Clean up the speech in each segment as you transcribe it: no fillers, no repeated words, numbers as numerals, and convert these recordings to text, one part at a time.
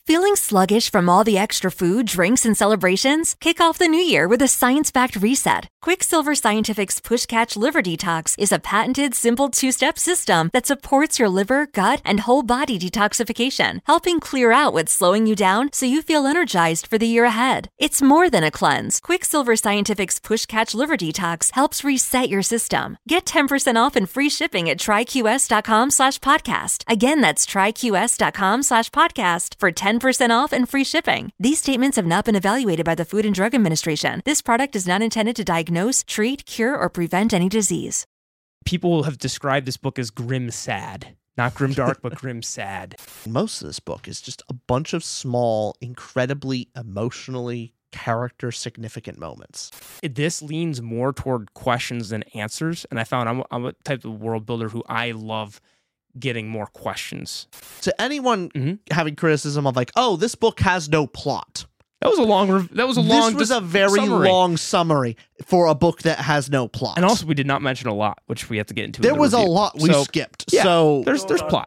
Feeling sluggish from all the extra food, drinks, and celebrations? Kick off the new year with a science-backed reset. Quicksilver Scientific's Push Catch Liver Detox is a patented, simple two-step system that supports your liver, gut, and whole body detoxification, helping clear out what's slowing you down so you feel energized for the year ahead. It's more than a cleanse. Quicksilver Scientific's Push Catch Liver Detox helps reset your system. Get 10% off and free shipping at tryqs.com/podcast. Again, that's tryqs.com/podcast for 10% off and free shipping. These statements have not been evaluated by the Food and Drug Administration. This product is not intended to diagnose, treat, cure, or prevent any disease. People have described this book as grim sad. Not grim dark, but grim sad. Most of this book is just a bunch of small, incredibly emotionally character significant moments. This leans more toward questions than answers, and I found I'm a type of world builder who I love getting more questions. To anyone having criticism of like, oh, this book has no plot. That was a long. This was a very long summary for a book that has no plot. And also, we did not mention a lot, which we have to get into. There was a lot we skipped. Yeah, so there's plot.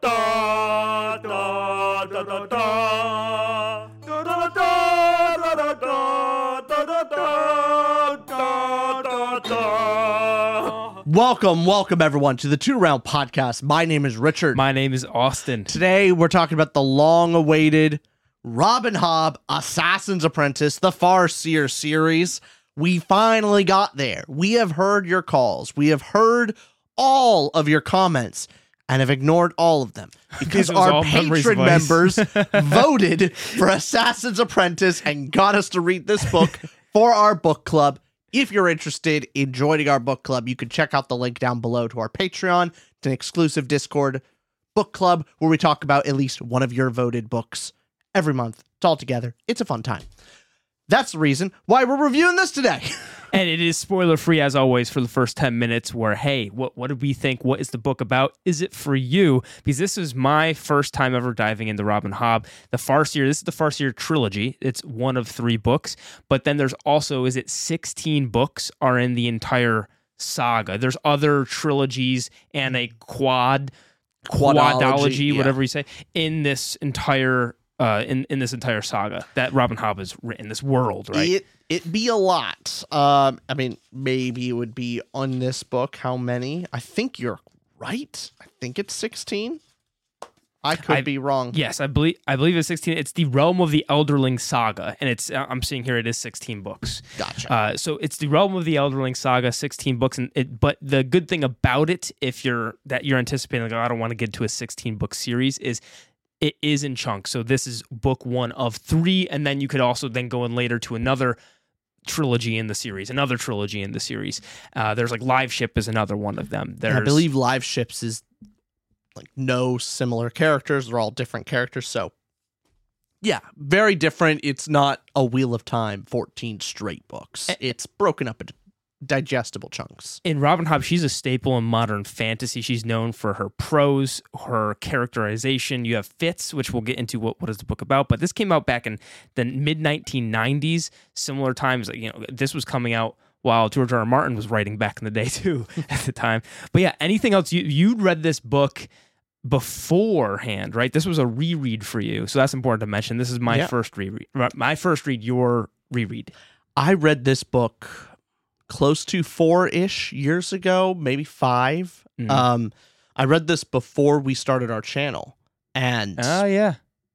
Welcome everyone to the Two Round Podcast. My name is Richard. My name is Austin. Today we're talking about the long-awaited Robin Hobb, Assassin's Apprentice, the Farseer series. We finally got there. We have heard your calls. We have heard all of your comments and have ignored all of them because our patron members voted for Assassin's Apprentice and got us to read this book for our book club. If you're interested in joining our book club, you can check out the link down below to our Patreon. It's an exclusive Discord book club where we talk about at least one of your voted books every month. It's all together. It's a fun time. That's the reason why we're reviewing this today. And it is spoiler-free, as always, for the first 10 minutes where, hey, what did we think? What is the book about? Is it for you? Because this is my first time ever diving into Robin Hobb. The Farseer, this is the Farseer trilogy. It's one of 3 books. But then there's also, 16 books are in the entire saga. There's other trilogies and a quadology, whatever you say, in this entire in this entire saga that Robin Hobb has written, this world, right? It be a lot. I mean, maybe it would be on this book. How many? I think you're right. I think it's 16. I could be wrong. Yes, I believe it's 16. It's the Realm of the Elderling Saga, and it's I'm seeing here it is 16 books. Gotcha. So it's the Realm of the Elderling Saga, 16 books, but the good thing about it, if you're anticipating like, oh, I don't want to get to a 16 book series, is it is in chunks. So this is book 1 of 3, and then you could also then go in later to another trilogy in the series, another trilogy in the series. There's like Live Ship is another one of them. I believe Live Ships is like no similar characters. They're all different characters. So yeah, very different. It's not a Wheel of Time, 14 straight books. It's broken up into digestible chunks. In Robin Hobb, she's a staple in modern fantasy. She's known for her prose, her characterization. You have Fitz, which we'll get into what is the book about, but this came out back in the mid-1990s, similar times. This was coming out while George R. R. Martin was writing back in the day too at the time. But yeah, anything else? You'd read this book beforehand, right? This was a reread for you, so that's important to mention. This is my first reread. My first read, your reread. I read this book close to 4-ish years ago, maybe 5. I read this before we started our channel, and I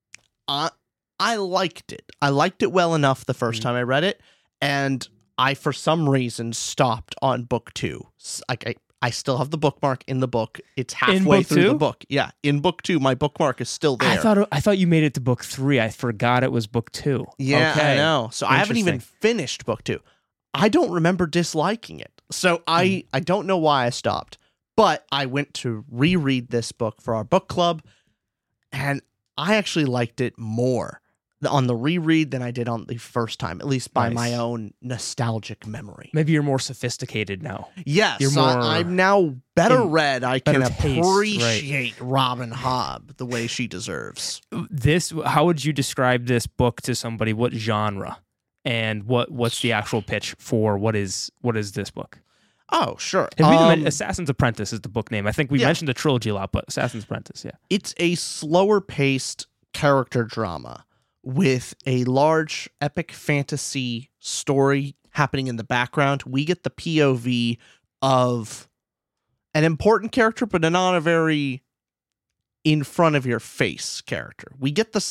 liked it. I liked it well enough the first time I read it, and I, for some reason, stopped on book 2. I still have the bookmark in the book. It's halfway through the book. Yeah, in book 2, my bookmark is still there. I thought you made it to book 3. I forgot it was book 2. Yeah, okay. I know. So I haven't even finished book 2. I don't remember disliking it. So I don't know why I stopped. But I went to reread this book for our book club, and I actually liked it more on the reread than I did on the first time, at least by my own nostalgic memory. Maybe you're more sophisticated now. Yes, I'm now better read. I can appreciate Robin Hobb the way she deserves. How would you describe this book to somebody? What genre? And what's the actual pitch for what is this book? Oh, sure. Assassin's Apprentice is the book name. I think we mentioned the trilogy a lot, but Assassin's Apprentice, yeah. It's a slower paced character drama with a large epic fantasy story happening in the background. We get the POV of an important character, but not a very in front of your face character. We get the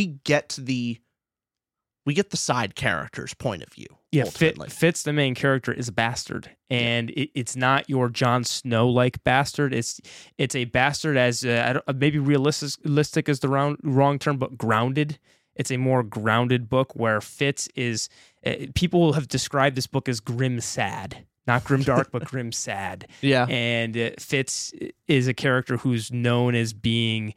side character's point of view. Yeah, ultimately. Fitz, the main character, is a bastard, and it's not your Jon Snow like bastard. It's a bastard as maybe realistic is the wrong term, but grounded. It's a more grounded book where Fitz is. People have described this book as grim sad, not grim dark, but grim sad. Yeah, and Fitz is a character who's known as being.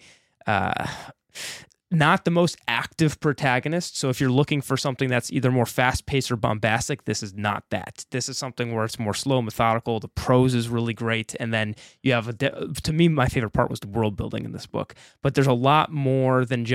Not the most active protagonist. So if you're looking for something that's either more fast-paced or bombastic, this is not that. This is something where it's more slow, methodical. The prose is really great. And then you have, to me, my favorite part was the world building in this book. But there's a lot more than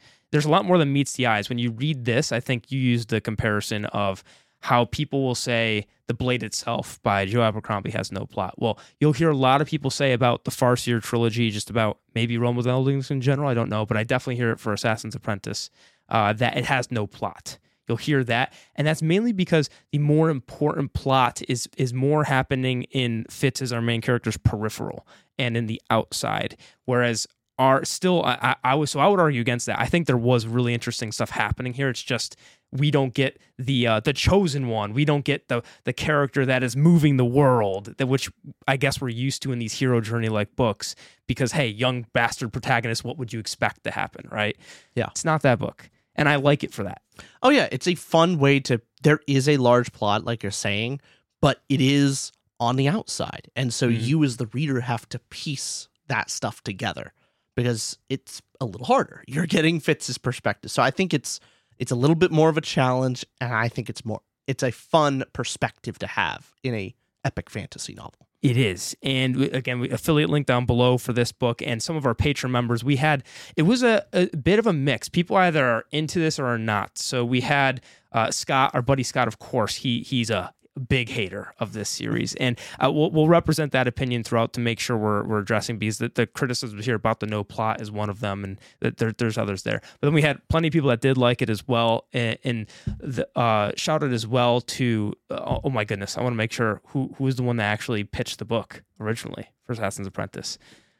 meets the eyes. When you read this, I think you use the comparison of how people will say The Blade itself by Joe Abercrombie has no plot. Well, you'll hear a lot of people say about the Farseer trilogy, just about maybe Realm of Eldings in general. I don't know, but I definitely hear it for Assassin's Apprentice, that it has no plot. You'll hear that. And that's mainly because the more important plot is more happening in Fitz as our main character's peripheral and in the outside. Whereas I would argue against that. I think there was really interesting stuff happening here. It's just we don't get the chosen one. We don't get the character that is moving the world, which I guess we're used to in these hero journey like books. Because hey, young bastard protagonist, what would you expect to happen, right? Yeah, it's not that book, and I like it for that. Oh yeah, it's a fun way to. There is a large plot, like you're saying, but it is on the outside, and so you as the reader have to piece that stuff together. Because it's a little harder. You're getting Fitz's perspective. So I think it's a little bit more of a challenge, and I think it's a fun perspective to have in a epic fantasy novel. It is. And again, we affiliate link down below for this book, and some of our Patreon members, it was a bit of a mix. People either are into this or are not. So we had Scott, our buddy Scott, of course, he's a big hater of this series, and we'll represent that opinion throughout to make sure we're addressing, because the criticisms here about the no plot is one of them, and there's others there. But then we had plenty of people that did like it as well, and shouted as well to oh my goodness, I want to make sure who was the one that actually pitched the book originally for Assassin's Apprentice.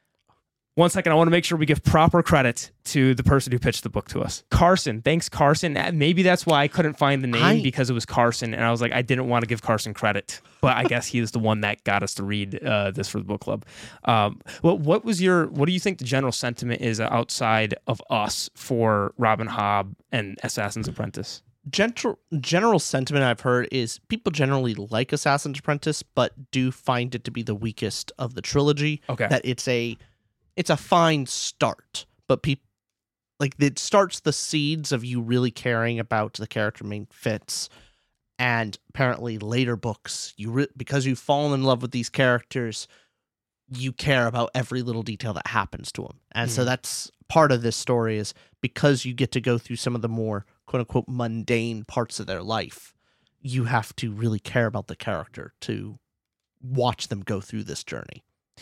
One second, I want to make sure we give proper credit to the person who pitched the book to us. Carson. Thanks, Carson. Maybe that's why I couldn't find the name, because it was Carson, and I was like, I didn't want to give Carson credit, but I guess he was the one that got us to read this for the book club. What do you think the general sentiment is outside of us for Robin Hobb and Assassin's Apprentice? General sentiment I've heard is people generally like Assassin's Apprentice, but do find it to be the weakest of the trilogy. Okay. That it's a fine start, but it starts the seeds of you really caring about the character named Fitz, and apparently later books, because you've fallen in love with these characters, you care about every little detail that happens to them, and so that's part of this story, is because you get to go through some of the more quote unquote mundane parts of their life, you have to really care about the character to watch them go through this journey.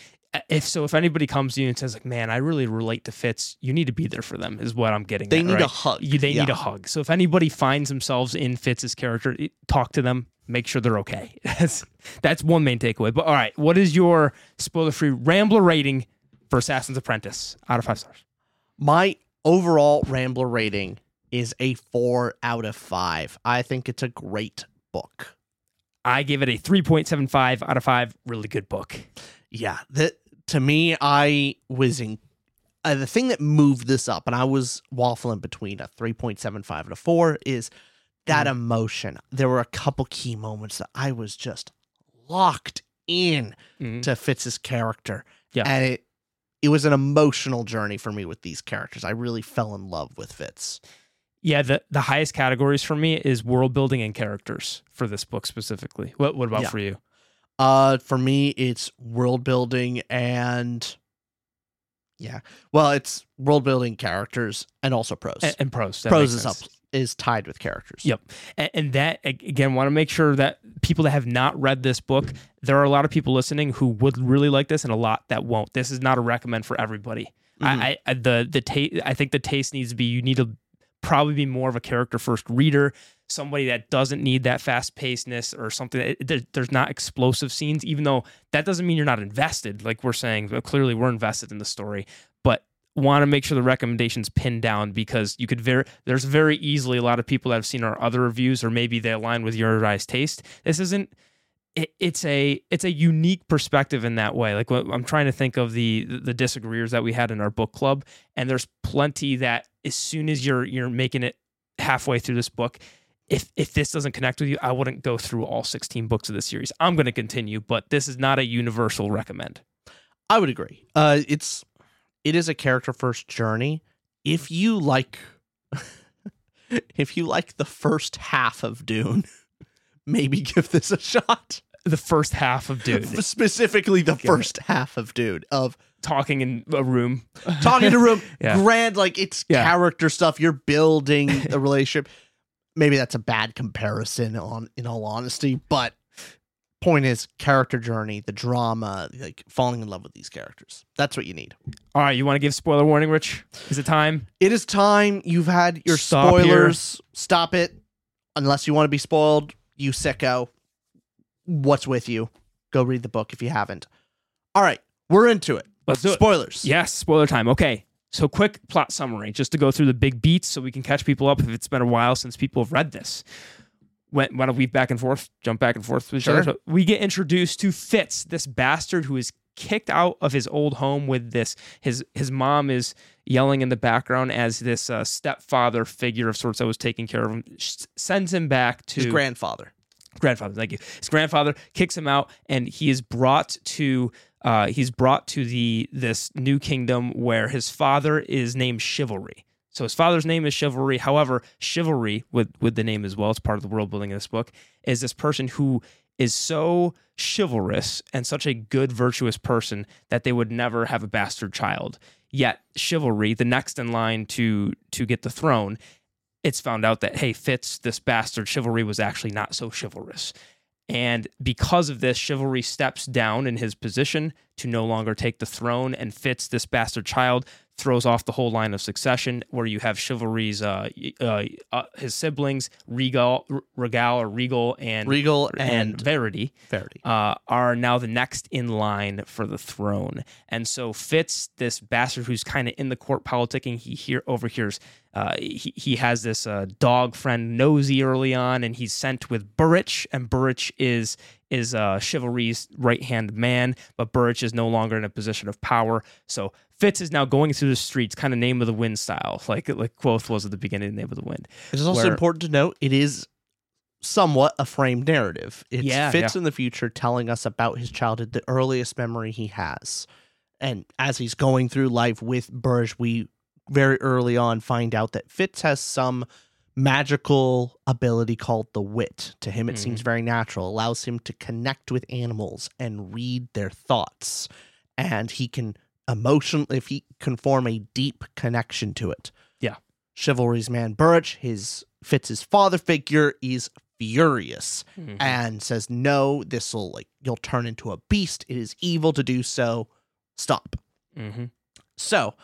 If anybody comes to you and says, like, man, I really relate to Fitz, you need to be there for them, is what I'm getting at. They need right? a hug. They need a hug. So if anybody finds themselves in Fitz's character, talk to them, make sure they're okay. That's one main takeaway. But all right, what is your spoiler-free Rambler rating for Assassin's Apprentice out of 5 stars? My overall Rambler rating is a 4 out of 5. I think it's a great book. I give it a 3.75 out of 5. Really good book. Yeah, to me, I was in the thing that moved this up, and I was waffling between a 3.75 and a 4, is that emotion. There were a couple key moments that I was just locked in to Fitz's character. Yeah. And it was an emotional journey for me with these characters. I really fell in love with Fitz. Yeah, the highest categories for me is world building and characters for this book specifically. What about for you? For me, it's world building and it's world building, characters, and also prose. And prose. Prose is tied with characters. Yep. And that, again, want to make sure that people that have not read this book, there are a lot of people listening who would really like this and a lot that won't. This is not a recommend for everybody. I think the taste needs to be, you need to probably be more of a character first reader, somebody that doesn't need that fast pacedness or something. There's not explosive scenes, even though that doesn't mean you're not invested. Like we're saying, but clearly we're invested in the story, but want to make sure the recommendations pinned down, because you could there's very easily a lot of people that have seen our other reviews, or maybe they align with your guys' taste. This isn't. It's a unique perspective in that way. Like I'm trying to think of the disagreeers that we had in our book club, and there's plenty that as soon as you're making it halfway through this book, if this doesn't connect with you, I wouldn't go through all 16 books of the series. I'm going to continue, but this is not a universal recommend. I would agree. It is a character first journey. If you like the first half of Dune, maybe give this a shot. The first half of Dune. Specifically the first half of Dune, of talking in a room. Yeah. Grand, like it's character stuff. You're building a relationship. Maybe that's a bad comparison in all honesty, but point is character journey, the drama, like falling in love with these characters. That's what you need. All right, you want to give spoiler warning, Rich? Is it time? It is time. You've had your spoilers. Stop it. Unless you want to be spoiled, you sicko. What's with you? Go read the book if you haven't. All right, we're into it. Let's do it. Spoilers. Yes, spoiler time. Okay. So quick plot summary, just to go through the big beats so we can catch people up if it's been a while since people have read this. Why don't we jump back and forth with each other? So we get introduced to Fitz, this bastard who is kicked out of his old home with this. His mom is yelling in the background as this stepfather figure of sorts that was taking care of him sends him back to his grandfather. Thank you. His grandfather kicks him out, and he is brought to this new kingdom where his father is named Chivalry. So his father's name is Chivalry. However, Chivalry, with the name as well, it's part of the world building in this book, is this person who is so chivalrous and such a good, virtuous person that they would never have a bastard child. Yet Chivalry, the next in line to get the throne, it's found out that, hey, Fitz, this bastard Chivalry, was actually not so chivalrous. And because of this, Chivalry steps down in his position to no longer take the throne, and Fitz, this bastard child, throws off the whole line of succession, where you have Chivalry's his siblings, Regal, and Verity are now the next in line for the throne. And so Fitz, this bastard who's kind of in the court politicking, he overhears. He has this dog friend Nosy early on, and he's sent with Burrich, and Burrich is Chivalry's right-hand man, but Burrich is no longer in a position of power. So Fitz is now going through the streets, kind of Name of the Wind style, like Quoth was at the beginning of Name of the Wind. It is also important to note, it is somewhat a framed narrative. It's Fitz in the future telling us about his childhood, the earliest memory he has. And as he's going through life with Burrich, we very early on find out that Fitz has some magical ability called the wit. To him, it seems very natural, allows him to connect with animals and read their thoughts. And he can if he can form a deep connection to it. Yeah. Chivalry's man Burrich, Fitz's father figure, is furious and says, no, you'll turn into a beast. It is evil to do so. Stop. So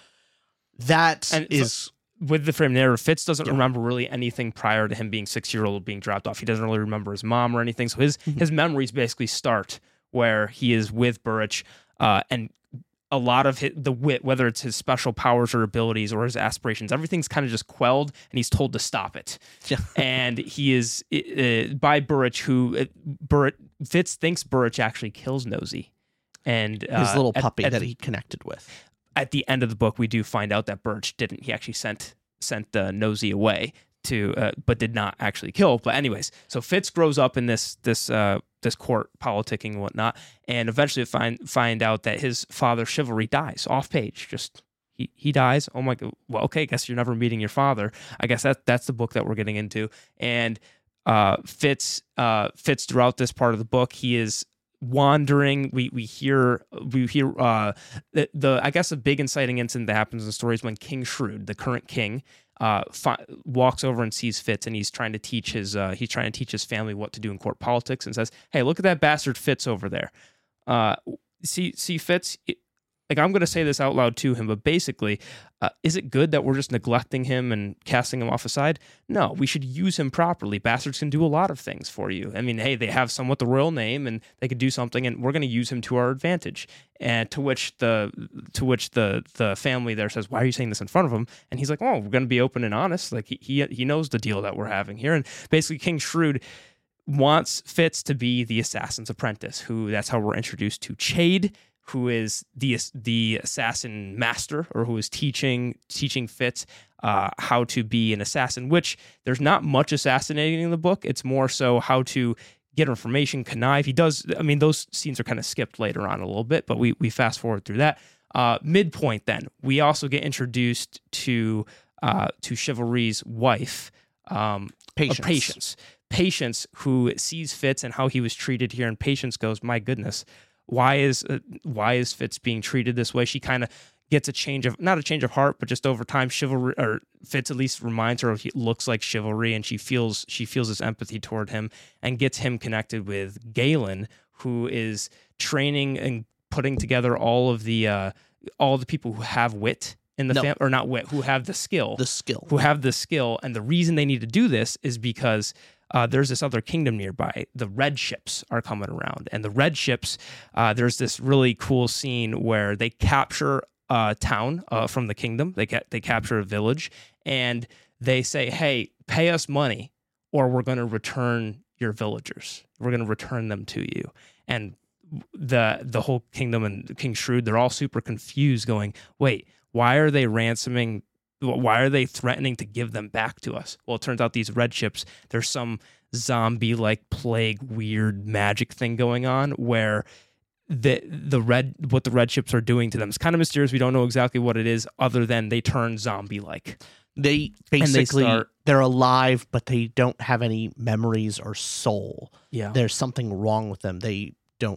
with the frame narrative, Fitz doesn't remember really anything prior to him being 6-year-old being dropped off. He doesn't really remember his mom or anything. So his memories basically start where he is with Burrich, and a lot of the wit, whether it's his special powers or abilities or his aspirations, everything's kind of just quelled, and he's told to stop it. Yeah. And he is by Burrich, Fitz thinks Burrich actually kills Nosy, and his little puppy that he connected with. At the end of the book, we do find out that Burrich didn't. He actually sent Nosy away but did not actually kill. But anyways, so Fitz grows up in this court politicking and whatnot, and eventually find out that his father Chivalry dies off page. Just he dies. Oh my god. Well, okay. I guess you're never meeting your father. I guess that's the book that we're getting into. And Fitz throughout this part of the book, he is wandering. We hear the I guess a big inciting incident that happens in the story is when King Shrewd, the current king, walks over and sees Fitz, and he's trying to teach his family what to do in court politics, and says, "Hey, look at that bastard Fitz over there. See Fitz. like I'm going to say this out loud to him, but basically, is it good that we're just neglecting him and casting him off aside? No, we should use him properly. Bastards can do a lot of things for you. I mean, hey, they have somewhat the royal name and they could do something, and we're going to use him to our advantage. And to which the family there says, why are you saying this in front of him? And he's like, oh, we're going to be open and honest. Like he knows the deal that we're having here. And basically King Shrewd wants Fitz to be the assassin's apprentice, that's how we're introduced to Chade, who is the assassin master, or who is teaching Fitz how to be an assassin, which there's not much assassinating in the book. It's more so how to get information, connive. Those scenes are kind of skipped later on a little bit, but we fast forward through that. Midpoint then, we also get introduced to Chivalry's wife, Patience, who sees Fitz and how he was treated here, and Patience goes, my goodness, why is Fitz being treated this way? She kind of gets not a change of heart, but just over time, Chivalry, or Fitz at least reminds her he looks like Chivalry, and she feels this empathy toward him, and gets him connected with Galen, who is training and putting together all the people who have wit in the family, or not wit, who have the skill, and the reason they need to do this is because there's this other kingdom nearby. The red ships are coming around, and the red ships, there's this really cool scene where they capture a town from the kingdom. They capture a village, and they say, hey, pay us money or we're going to return your villagers. We're going to return them to you. And the whole kingdom and King Shrewd, they're all super confused, going, wait, why are they ransoming? Why are they threatening to give them back to us? Well, it turns out these red ships, there's some zombie-like plague, weird magic thing going on where what the red ships are doing to them. It's kind of mysterious. We don't know exactly what it is, other than they turn zombie-like. They basically, they're alive, but they don't have any memories or soul. Yeah. There's something wrong with them. They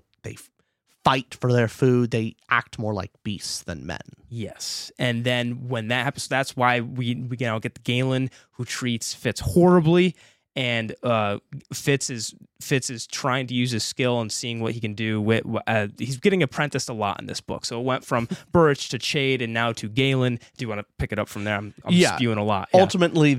fight for their food. They act more like beasts than men. Yes. And then when that happens, that's why we now get the Galen, who treats Fitz horribly. And Fitz is trying to use his skill and seeing what he can do. He's getting apprenticed a lot in this book. So it went from Burrich to Chade and now to Galen. Do you want to pick it up from there? I'm spewing a lot. Yeah. Ultimately,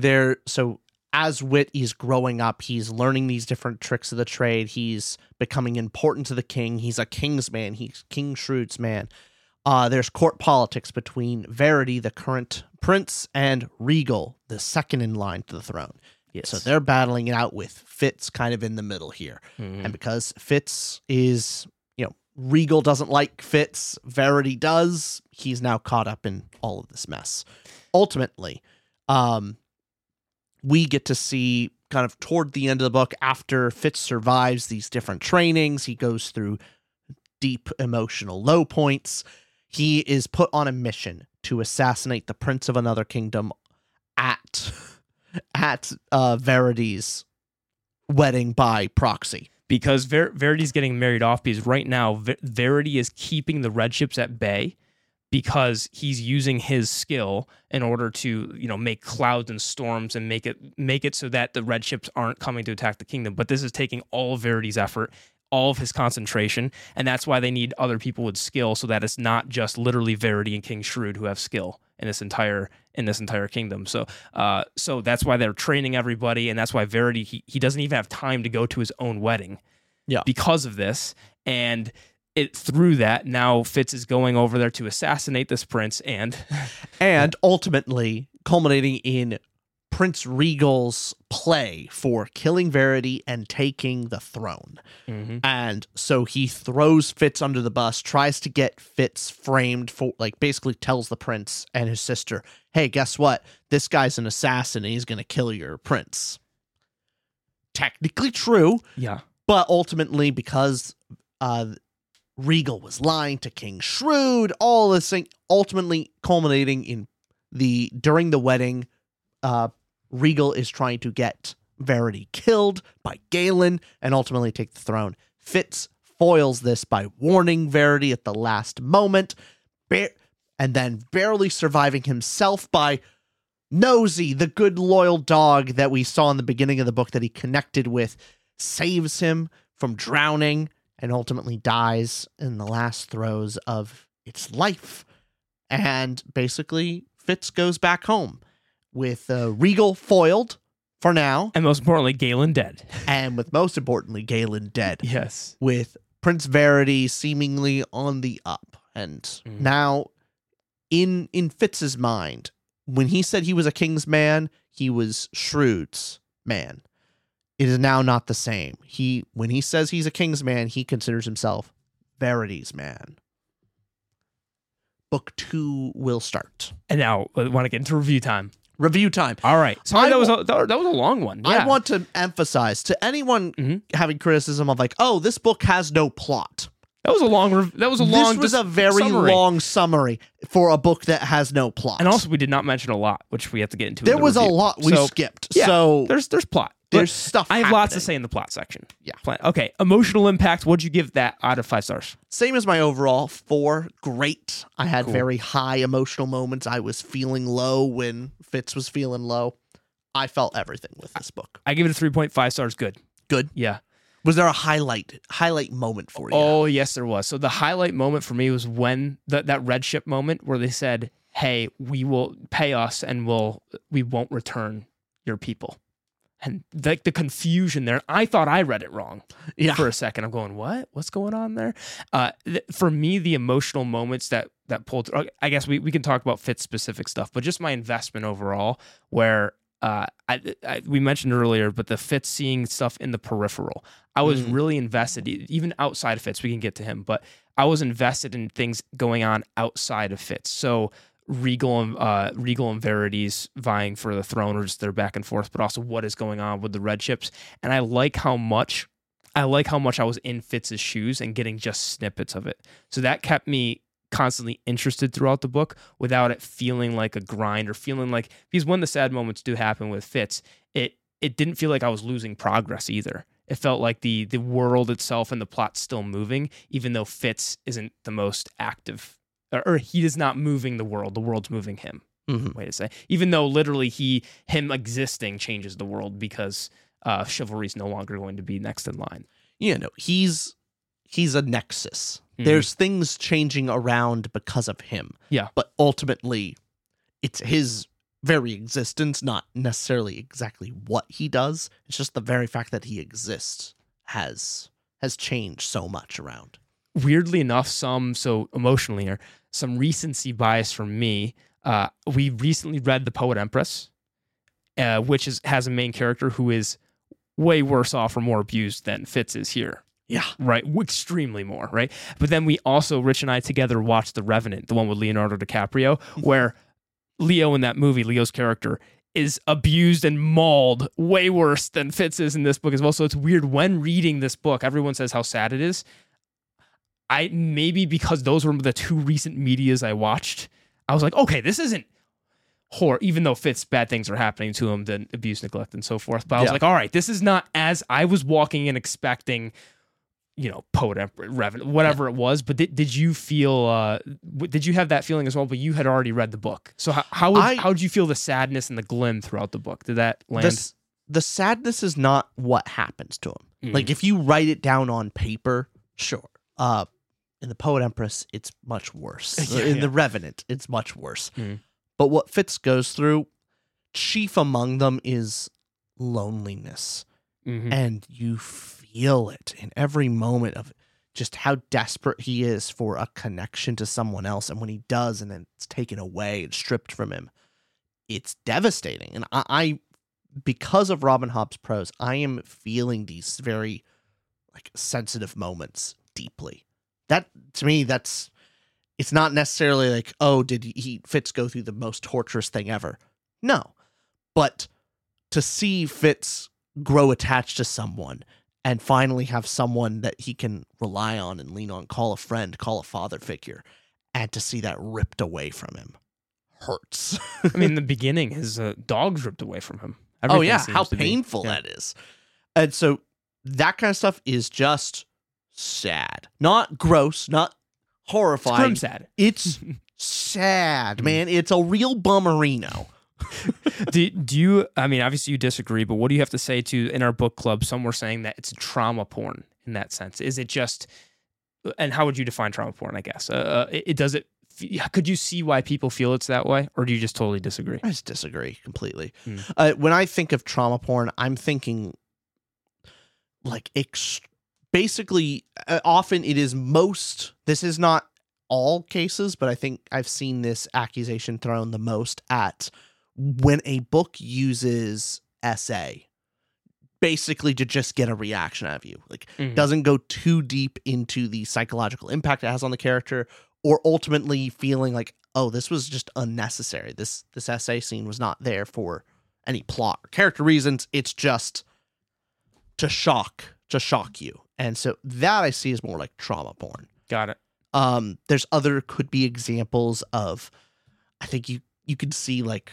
as Wit is growing up, he's learning these different tricks of the trade. He's becoming important to the king. He's a king's man. He's King Shrewd's man. There's court politics between Verity, the current prince, and Regal, the second in line to the throne. Yes. So they're battling it out with Fitz kind of in the middle here. Mm-hmm. And because Fitz is, Regal doesn't like Fitz, Verity does, he's now caught up in all of this mess. Ultimately, we get to see kind of toward the end of the book, after Fitz survives these different trainings, he goes through deep emotional low points. He is put on a mission to assassinate the prince of another kingdom at Verity's wedding by proxy. Because Verity's getting married off, because right now Verity is keeping the red ships at bay because he's using his skill in order to, make clouds and storms and make it so that the red ships aren't coming to attack the kingdom. But this is taking all of Verity's effort, all of his concentration, and that's why they need other people with skill, so that it's not just literally Verity and King Shrewd who have skill in this entire kingdom. So that's why they're training everybody, and that's why Verity he doesn't even have time to go to his own wedding, because of this. And through that, now Fitz is going over there to assassinate this prince, and ultimately culminating in Prince Regal's play for killing Verity and taking the throne. Mm-hmm. And so he throws Fitz under the bus, tries to get Fitz framed for, basically tells the prince and his sister, hey, guess what? This guy's an assassin and he's going to kill your prince. Technically true. Yeah. But ultimately, because Regal was lying to King Shrewd, all this thing, ultimately culminating in during the wedding, Regal is trying to get Verity killed by Galen and ultimately take the throne. Fitz foils this by warning Verity at the last moment, and then barely surviving himself by Nosy, the good loyal dog that we saw in the beginning of the book that he connected with, saves him from drowning and ultimately dies in the last throes of it's life. And basically, Fitz goes back home with Regal foiled for now. And most importantly, Galen dead. And with most importantly, Galen dead. Yes. With Prince Verity seemingly on the up. And now, in Fitz's mind, when he said he was a king's man, he was Shrewd's man. It is now not the same. When he says he's a king's man, he considers himself Verity's man. Book 2 will start. And now I want to get into review time. Review time. All right. Sorry, that was a long one. Yeah. I want to emphasize to anyone having criticism of like, oh, this book has no plot. That was a long. This was a very summary. long summary for a book that has no plot. And also, we did not mention a lot, which we have to get into. There was a lot we skipped. Yeah, so there's plot. There's stuff. I have lots to happening. say in the plot section. Yeah. Okay. Emotional impact. What'd you give that out of 5 stars? Same as my overall 4. Great. I had very high emotional moments. I was feeling low when Fitz was feeling low. I felt everything with this book. I give it a 3.5 stars. Good. Good. Yeah. Was there a highlight moment for you? Oh, yes, there was. So the highlight moment for me was when that red ship moment where they said, "Hey, we will pay us and we won't return your people." And the confusion there, I thought I read it wrong for a second. I'm going, what? What's going on there? For me, the emotional moments that pulled, I guess we can talk about Fitz specific stuff, but just my investment overall, where we mentioned earlier, but the Fitz seeing stuff in the peripheral. I was really invested, even outside of Fitz. We can get to him, but I was invested in things going on outside of Fitz. So Regal and Verity's vying for the throne, or just their back and forth, but also what is going on with the red ships. And I like how much I was in Fitz's shoes and getting just snippets of it. So that kept me constantly interested throughout the book without it feeling like a grind or feeling like, because when the sad moments do happen with Fitz, it didn't feel like I was losing progress either. It felt like the world itself and the plot's still moving, even though Fitz isn't the most active, or he is not moving the world's moving him. Way to say. Even though literally him existing changes the world because chivalry's no longer going to be next in line. You know, he's a nexus. There's things changing around because of him. Yeah. But ultimately, it's his very existence, not necessarily exactly what he does. It's just the very fact that he exists has changed so much around. Weirdly enough, so emotionally here, some recency bias from me. We recently read The Poet Empress, which has a main character who is way worse off or more abused than Fitz is here. Yeah. Right. Extremely more. Right. But then we also, Rich and I together, watched The Revenant, the one with Leonardo DiCaprio, where Leo in that movie, Leo's character, is abused and mauled way worse than Fitz is in this book as well. So it's weird when reading this book, everyone says how sad it is. Maybe because those were the 2 recent medias I watched, I was like, okay, this isn't horror, even though Fitz, bad things are happening to him, then abuse, neglect, and so forth. But I was like, all right, this is not as I was walking in expecting, Poet Emperor, Revenant, whatever it was. But did you feel, did you have that feeling as well? But you had already read the book. So how did you feel the sadness and the glim throughout the book? Did that land? The sadness is not what happens to him. Like if you write it down on paper, sure. In The Poet Empress, it's much worse. In The Revenant, it's much worse. But what Fitz goes through, chief among them is loneliness. And you feel it in every moment of just how desperate he is for a connection to someone else. And when he does, and then it's taken away and stripped from him, it's devastating. And I because of Robin Hobb's prose, I am feeling these very sensitive moments deeply. That, to me, it's not necessarily like, oh, did Fitz go through the most torturous thing ever? No. But to see Fitz grow attached to someone and finally have someone that he can rely on and lean on, call a friend, call a father figure, and to see that ripped away from him hurts. I mean, in the beginning, his dog's ripped away from him. How painful that is. And so that kind of stuff is just sad. Not gross, not horrifying. It's sad. It's sad, man. It's a real bummerino. Do you, I mean, obviously you disagree, but what do you have to say to, in our book club, some were saying that it's trauma porn in that sense? Is it just and how would you define trauma porn? I guess could you see why people feel it's that way, or do you just totally disagree? I just disagree completely. When I think of trauma porn, I'm thinking like basically often it is this is not all cases, but I think I've seen this accusation thrown the most at when a book uses SA basically to just get a reaction out of you. Like doesn't go too deep into the psychological impact it has on the character, or ultimately feeling like, oh, this was just unnecessary. This SA scene was not there for any plot or character reasons. It's just to shock you. And so that I see as more like trauma porn. Got it. There's could be examples of, I think you could see like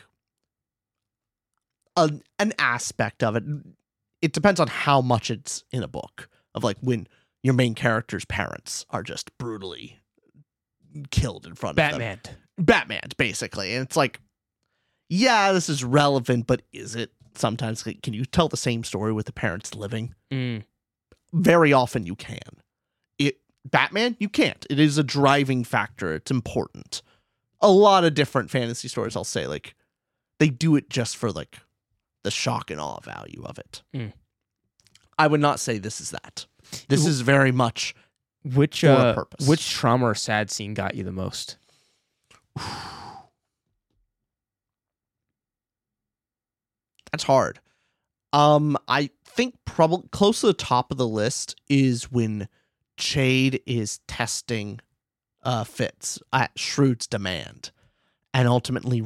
an aspect of it. It depends on how much it's in a book, of like when your main character's parents are just brutally killed in front of them. Batman, basically. And it's like, yeah, this is relevant, but is it? Sometimes, can you tell the same story with the parents living? Very often you can. Batman, you can't. It is a driving factor. It's important. A lot of different fantasy stories, I'll say, like, they do it just for like the shock and awe value of it. I would not say this is that. This is very much for a purpose. Which trauma or sad scene got you the most? That's hard. I think probably close to the top of the list is when Chade is testing Fitz at Shrewd's demand, and ultimately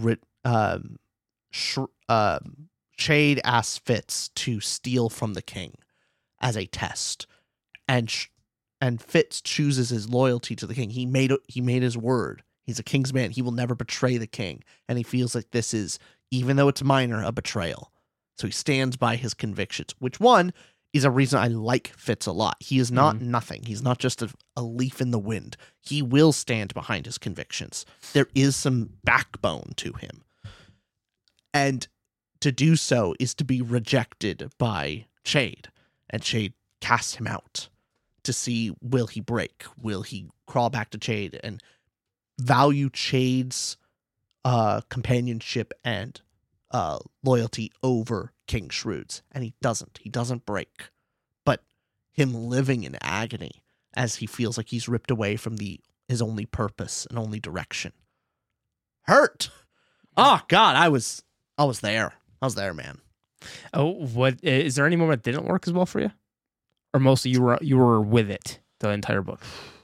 Chade asks Fitz to steal from the king as a test, and Fitz chooses his loyalty to the king. He made his word. He's a king's man. He will never betray the king, and he feels like this is, even though it's minor, a betrayal. So he stands by his convictions, which one is a reason I like Fitz a lot. He is not nothing. He's not just a leaf in the wind. He will stand behind his convictions. There is some backbone to him. And to do so is to be rejected by Chade. And Chade casts him out to see, will he break? Will he crawl back to Chade and value Chade's companionship and loyalty over King Shrewd's? And he doesn't break, but him living in agony as he feels like he's ripped away from his only purpose and only direction. Hurt. Oh God, I was there, man. Oh, what is there any moment that didn't work as well for you, or mostly you were with it the entire book?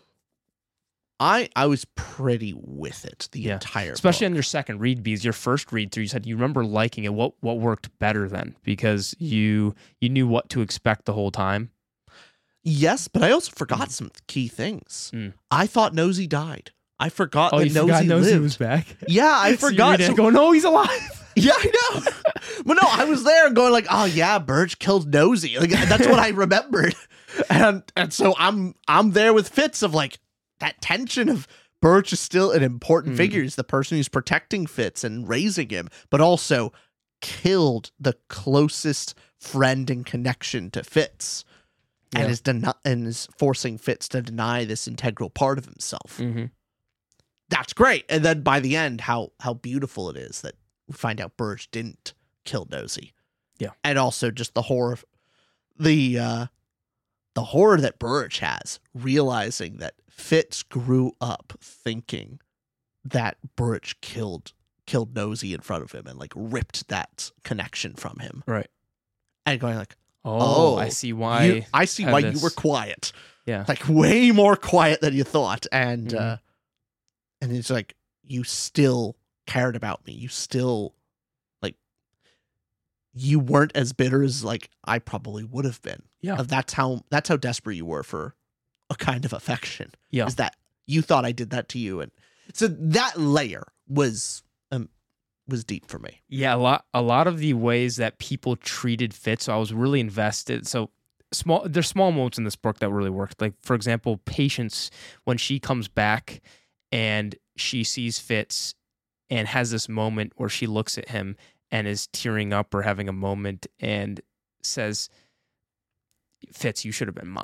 I was pretty with it the entire especially book. on your second read, because your first read through, you said you remember liking it. What worked better then? Because you knew what to expect the whole time. Yes, but I also forgot some key things. I thought Nosy died. I forgot that Nosy lived. Was back. Yeah, I forgot. So going, no, he's alive. Yeah, I know. But no, I was there going like, oh yeah, Burge killed Nosy. Like that's what I remembered. And so I'm there with Fitz of like, that tension of Burge is still an important figure. He's the person who's protecting Fitz and raising him, but also killed the closest friend and connection to Fitz, and is forcing Fitz to deny this integral part of himself. That's great. And then by the end, how beautiful it is that we find out Burge didn't kill Nosy. Yeah, and also just the horror, the horror that Burge has, realizing that Fitz grew up thinking that Burge killed Nosy in front of him and like ripped that connection from him. Right. And going like, oh, I see why. I see why you were quiet. Yeah. Like way more quiet than you thought. And and it's like, you still cared about me. You still like, you weren't as bitter as like I probably would have been. Yeah. That's how desperate you were for a kind of affection. Yeah. Is that you thought I did that to you. And so that layer was deep for me. Yeah, a lot of the ways that people treated Fitz, so I was really invested. So there's small moments in this book that really worked. Like, for example, Patience, when she comes back and she sees Fitz and has this moment where she looks at him and is tearing up or having a moment and says, Fitz, you should have been mine.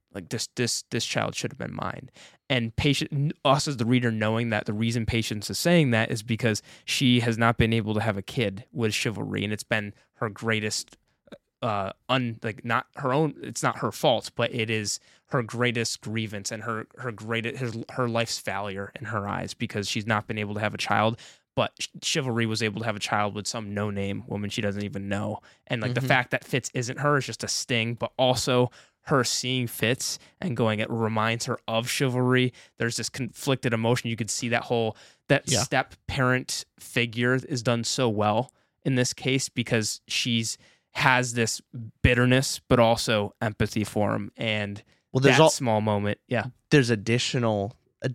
Like this child should have been mine. And us as the reader knowing that the reason Patience is saying that is because she has not been able to have a kid with Chivalry, and it's been her greatest not her own, it's not her fault, but it is her greatest grievance and her life's failure in her eyes, because she's not been able to have a child. But Chivalry was able to have a child with some no-name woman she doesn't even know. And like the fact that Fitz isn't her is just a sting, but also her seeing Fitz and going, it reminds her of Chivalry. There's this conflicted emotion. You could see that step parent figure is done so well in this case, because has this bitterness, but also empathy for him. And there's small moment. Yeah. There's additional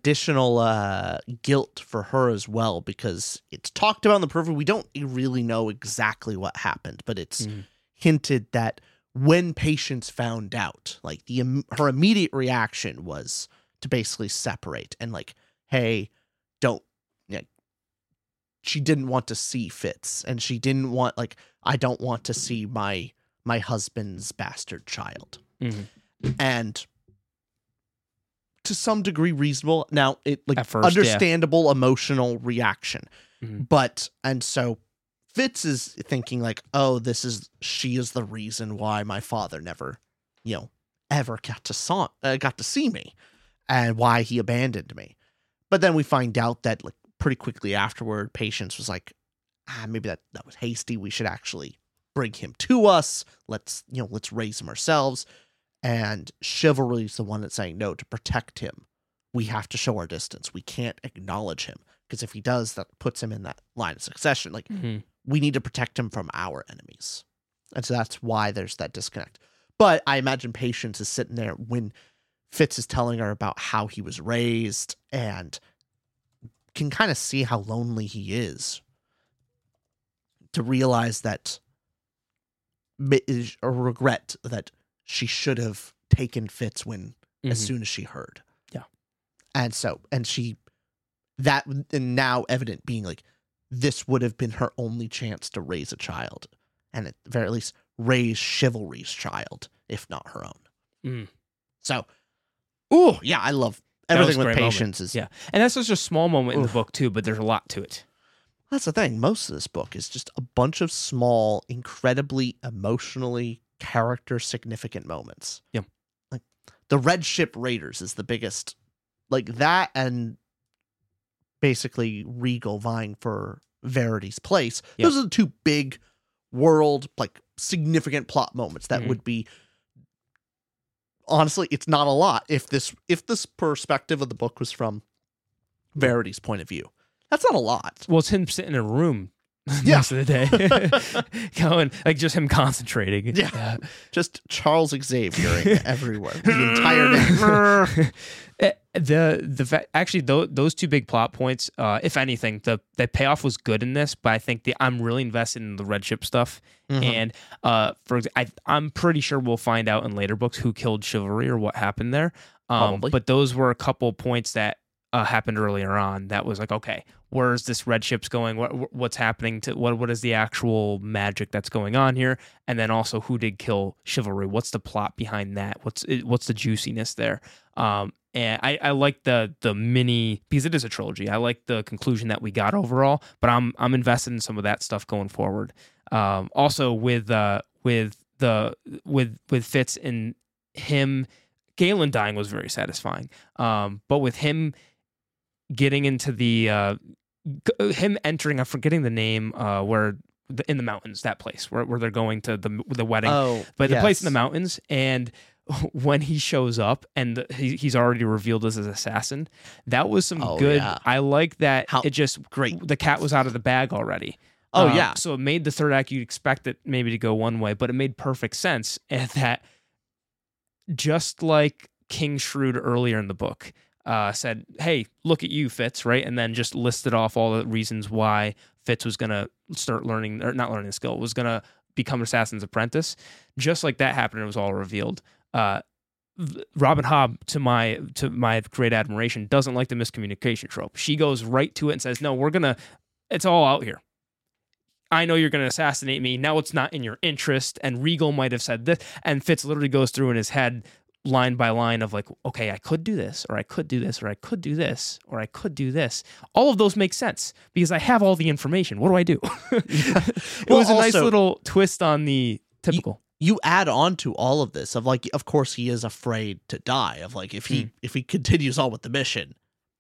guilt for her as well, because it's talked about in the preview. We don't really know exactly what happened, but it's hinted that when Patience found out, like her immediate reaction was to basically separate and like, hey, don't. She didn't want to see Fitz, and she didn't want, like, I don't want to see my husband's bastard child. And to some degree reasonable. Now, it like first, understandable emotional reaction. And so Fitz is thinking like, oh, she is the reason why my father never, ever got to see me, and why he abandoned me. But then we find out that like pretty quickly afterward, Patience was like, maybe that was hasty. We should actually bring him to us. Let's raise him ourselves. And Chivalry is the one that's saying, no, to protect him, we have to show our distance. We can't acknowledge him, because if he does, that puts him in that line of succession. Like, we need to protect him from our enemies. And so that's why there's that disconnect. But I imagine Patience is sitting there when Fitz is telling her about how he was raised, and can kind of see how lonely he is, to realize that is a regret that she should have taken Fitz as soon as she heard. Yeah. And now evident being like, this would have been her only chance to raise a child, and at the very least raise Chivalry's child, if not her own. So, I love everything with Patience. And that's just a small moment in the book too, but there's a lot to it. That's the thing. Most of this book is just a bunch of small, incredibly emotionally character significant moments. Yeah. Like the Red Ship Raiders is the biggest, like that, and basically Regal vying for Verity's place. Yep. Those are the two big world, like significant plot moments that would be, honestly, it's not a lot if this perspective of the book was from Verity's point of view. That's not a lot. Well, it's him sitting in a room most of the day, going like just him concentrating. Yeah, just Charles Xavier everywhere the entire day. Actually, those two big plot points, if anything, the payoff was good in this, but I think I'm really invested in the Red Ship stuff. And for example, I'm pretty sure we'll find out in later books who killed Chivalry or what happened there. Probably. But those were a couple points that happened earlier on that was like, okay, where's this Red Ship's going? What's happening to what is the actual magic that's going on here? And then also, who did kill Chivalry? What's the plot behind that? What's the juiciness there? And I like the mini, because it is a trilogy. I like the conclusion that we got overall, but I'm invested in some of that stuff going forward. Also with Fitz and him, Galen dying was very satisfying. But with him getting into him entering, I'm forgetting the name, in the mountains, that place where they're going to the wedding, but the place in the mountains, and when he shows up and he's already revealed as an assassin, that was some good. Yeah. I like that. It just great. The cat was out of the bag already. So it made the third act, you'd expect it maybe to go one way, but it made perfect sense. And that, just like King Shrewd earlier in the book said, hey, look at you, Fitz, right? And then just listed off all the reasons why Fitz was going to start learning, or not learning the skill, was going to become an assassin's apprentice. Just like that happened, it was all revealed. Robin Hobb, to my great admiration, doesn't like the miscommunication trope. She goes right to it and says, no, it's all out here. I know you're going to assassinate me. Now it's not in your interest. And Regal might have said this. And Fitz literally goes through in his head line by line of like, okay, I could do this, or I could do this, or I could do this, or I could do this. All of those make sense because I have all the information. What do I do? It was a nice little twist on the typical. You add on to all of this of like, of course he is afraid to die, of like, if he continues on with the mission,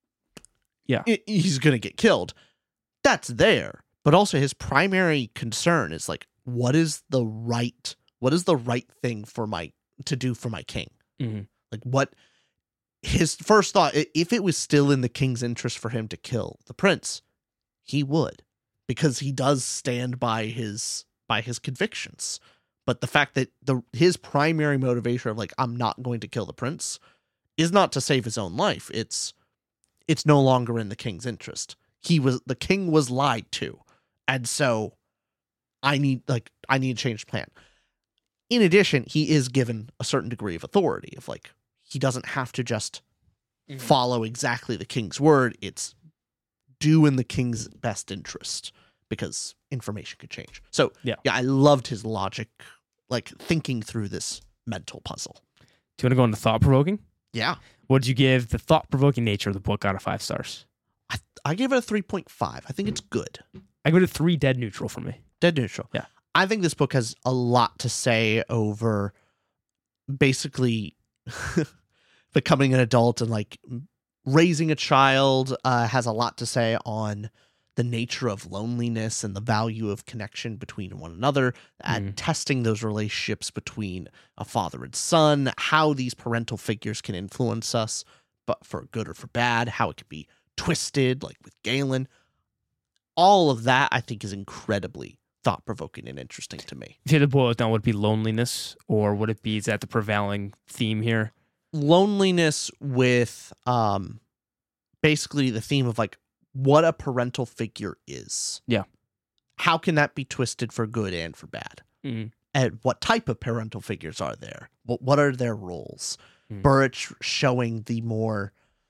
he's going to get killed. That's there. But also his primary concern is like, what is the right thing to do for my king? Mm-hmm. Like, what his first thought, if it was still in the king's interest for him to kill the prince, he would, because he does stand by his convictions. But the fact that his primary motivation of like, I'm not going to kill the prince, is not to save his own life. It's no longer in the king's interest. The king was lied to, and so I need to change the plan. In addition, he is given a certain degree of authority of like, he doesn't have to just follow exactly the king's word. It's do in the king's best interest, because information could change. So yeah, I loved his logic, like thinking through this mental puzzle. Do you want to go into thought-provoking? Yeah. What did you give the thought-provoking nature of the book out of 5 stars? I gave it a 3.5. I think it's good. I give it a 3 dead neutral for me. Dead neutral. Yeah. I think this book has a lot to say over basically becoming an adult and like raising a child, has a lot to say on the nature of loneliness and the value of connection between one another, and testing those relationships between a father and son, how these parental figures can influence us, but for good or for bad, how it can be twisted, like with Galen. All of that, I think, is incredibly thought-provoking and interesting to me. If you had to boil it down, would it be loneliness, or would it be, is that the prevailing theme here? Loneliness with basically the theme of like what a parental figure is. Yeah. How can that be twisted for good and for bad? Mm-hmm. And what type of parental figures are there? What are their roles? Mm-hmm. Burrich showing the more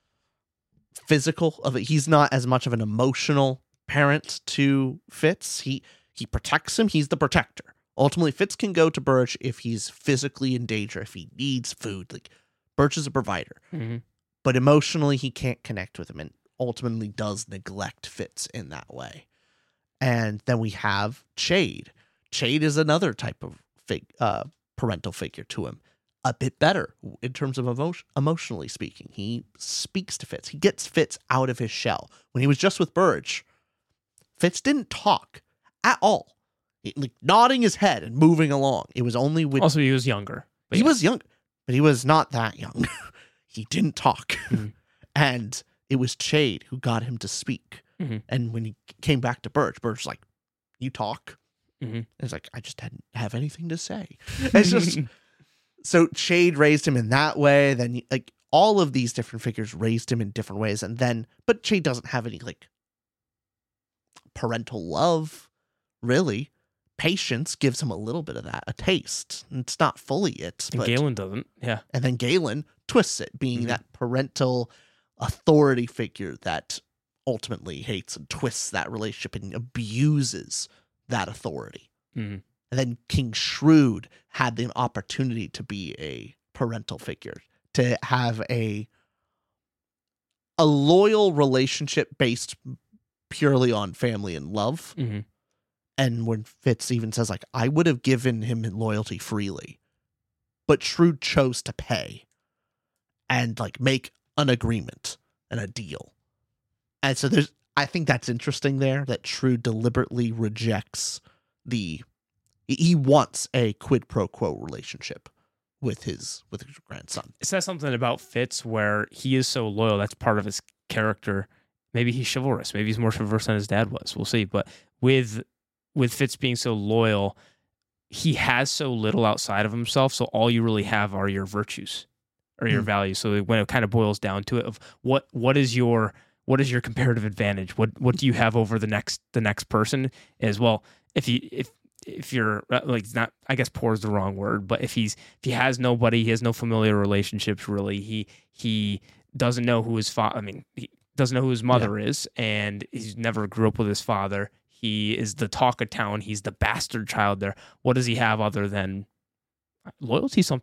physical of it. He's not as much of an emotional parent to Fitz. He protects him. He's the protector. Ultimately, Fitz can go to Burrich if he's physically in danger, if he needs food. Like, Burrich is a provider. Mm-hmm. But emotionally, he can't connect with him and ultimately does neglect Fitz in that way. And then we have Chade. Chade is another type of parental figure to him. A bit better in terms of emotionally speaking. He speaks to Fitz. He gets Fitz out of his shell. When he was just with Burrich, Fitz didn't talk at all. Like nodding his head and moving along. It was only with... Also, he was younger. He was young, but he was not that young. He didn't talk. Mm-hmm. And it was Chade who got him to speak. Mm-hmm. And when he came back to Burrich was like, you talk? Mm-hmm. And it's like, I just didn't have anything to say. It's just... So Chade raised him in that way. Then like all of these different figures raised him in different ways. And then, but Chade doesn't have any like parental love, really. Patience gives him a little bit of that, a taste. And it's not fully it. And Galen doesn't. Yeah. And then Galen twists it, being that parental authority figure that ultimately hates and twists that relationship and abuses that authority. Mm-hmm. And then King Shrewd had the opportunity to be a parental figure, to have a loyal relationship based purely on family and love. Mm-hmm. And when Fitz even says, like, I would have given him loyalty freely, but Shrewd chose to pay and like make an agreement and a deal. And so I think that's interesting there, that Shrewd deliberately rejects he wants a quid pro quo relationship with his grandson. It says something about Fitz where he is so loyal. That's part of his character. Maybe he's chivalrous. Maybe he's more chivalrous than his dad was. We'll see. But with Fitz being so loyal, he has so little outside of himself. So all you really have are your virtues or your values. So when it kind of boils down to it, of what is your comparative advantage? What do you have over the next person? As well, if you're like, it's not, I guess poor is the wrong word, but if he has nobody, he has no familiar relationships really. He doesn't know who his father. I mean, he doesn't know who his mother is, and he's never grew up with his father. He is the talk of town. He's the bastard child there. What does he have other than loyalty? Something.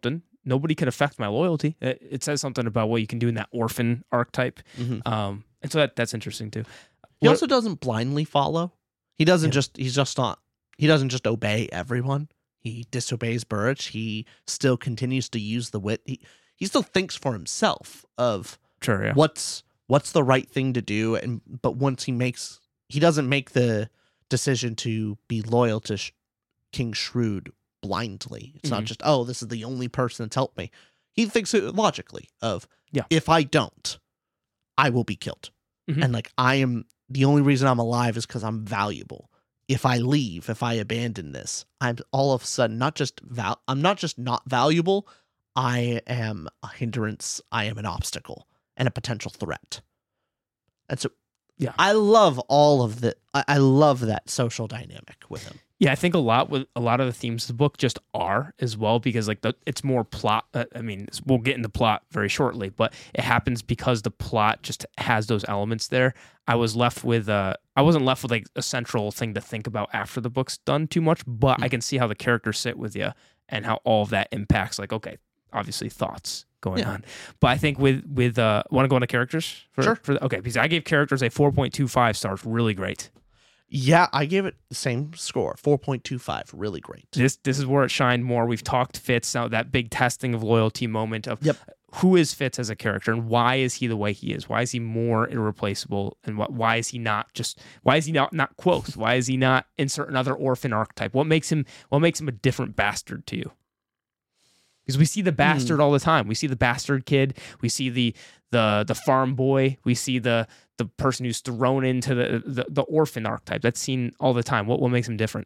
nobody can affect my loyalty. It says something about what you can do in that orphan archetype. Mhm. And so that's interesting too. He also doesn't blindly follow. He doesn't he doesn't just obey everyone. He disobeys Burrich. He still continues to use the wit. He still thinks for himself of Sure, yeah. what's the right thing to do. But once he doesn't make the decision to be loyal to King Shrewd blindly. It's not just, oh, this is the only person that's helped me. He thinks it logically of, if I don't, I will be killed. Mhm. And like, the only reason I'm alive is because I'm valuable. If I leave, if I abandon this, I'm all of a sudden I'm not just not valuable. I am a hindrance. I am an obstacle and a potential threat. And so, I love all of the. I love that social dynamic with him. Yeah, I think a lot of the themes of the book just are as well, because like it's more plot. We'll get into plot very shortly, but it happens because the plot just has those elements there. I wasn't left with like a central thing to think about after the book's done too much, but I can see how the characters sit with you and how all of that impacts. Like, okay, obviously thoughts going on, but I think want to go into characters? Sure. Okay, because I gave characters a 4.25 stars, really great. Yeah, I gave it the same score, 4.25, really great. This is where it shined more. We've talked Fitz now, that big testing of loyalty moment of who is Fitz as a character and why is he the way he is? Why is he more irreplaceable? And why is he not Quoth? Why is he not insert another orphan archetype? What makes him a different bastard to you? Because we see the bastard all the time. We see the bastard kid. We see the farm boy. We see the person who's thrown into the orphan archetype. That's seen all the time. What makes him different?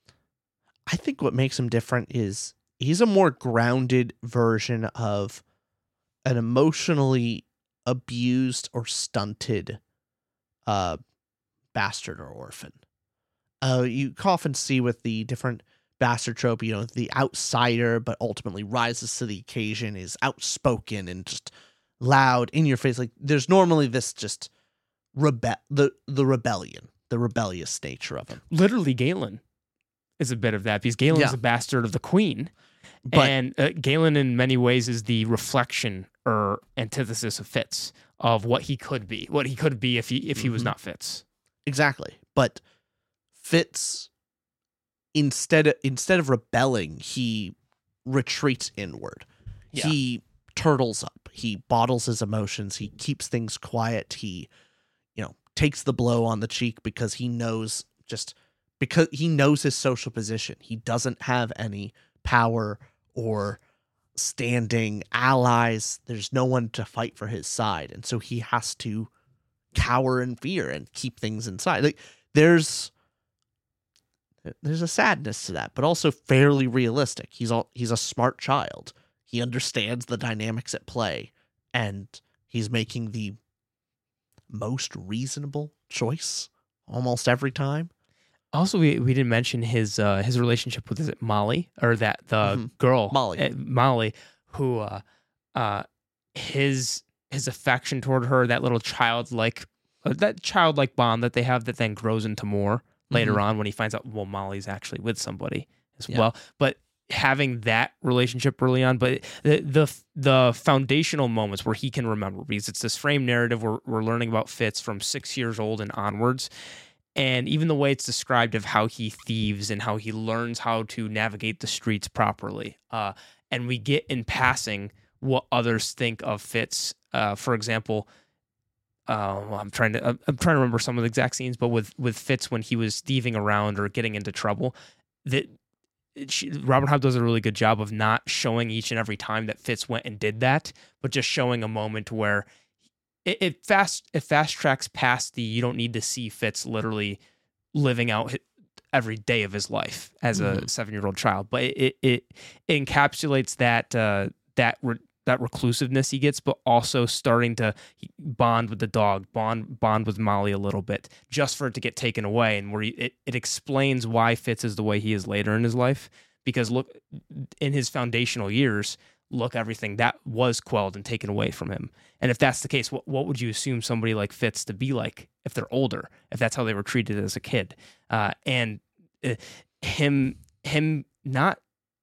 I think what makes him different is he's a more grounded version of an emotionally abused or stunted bastard or orphan. You often see with the different bastard trope, the outsider, but ultimately rises to the occasion, is outspoken and just loud, in your face. Like, there's normally this just the rebellion, the rebellious nature of him. Literally, Galen is a bit of that, because Galen is a bastard of the queen. And Galen in many ways is the reflection or antithesis of Fitz, of what he could be if he was not Fitz. Exactly. But Fitz, instead of rebelling, he retreats inward. Yeah. He turtles up. He bottles his emotions. He keeps things quiet. He, takes the blow on the cheek because he knows his social position. He doesn't have any power or standing allies. There's no one to fight for his side. And so he has to cower in fear and keep things inside. Like, there's a sadness to that, but also fairly realistic. He's a smart child. He understands the dynamics at play, and he's making the most reasonable choice almost every time. Also, we didn't mention his relationship with, is it Molly, or the girl Molly, who his affection toward her, that little childlike bond that they have that then grows into more later on when he finds out, well, Molly's actually with somebody as well. But having that relationship early on, but the foundational moments where he can remember, because it's this frame narrative we're learning about Fitz from 6 years old and onwards. And even the way it's described of how he thieves and how he learns how to navigate the streets properly. And we get in passing what others think of Fitz. For example, I'm trying to remember some of the exact scenes, but with Fitz when he was thieving around or getting into trouble, Robert Hobb does a really good job of not showing each and every time that Fitz went and did that, but just showing a moment where it fast tracks past you don't need to see Fitz literally living out every day of his life as a 7-year-old child, but it encapsulates that reclusiveness he gets, but also starting to bond with the dog, bond with Molly a little bit, just for it to get taken away, and where it explains why Fitz is the way he is later in his life. Because look, in his foundational years, look, everything that was quelled and taken away from him. And if that's the case, what would you assume somebody like Fitz to be like if they're older, if that's how they were treated as a kid? And him not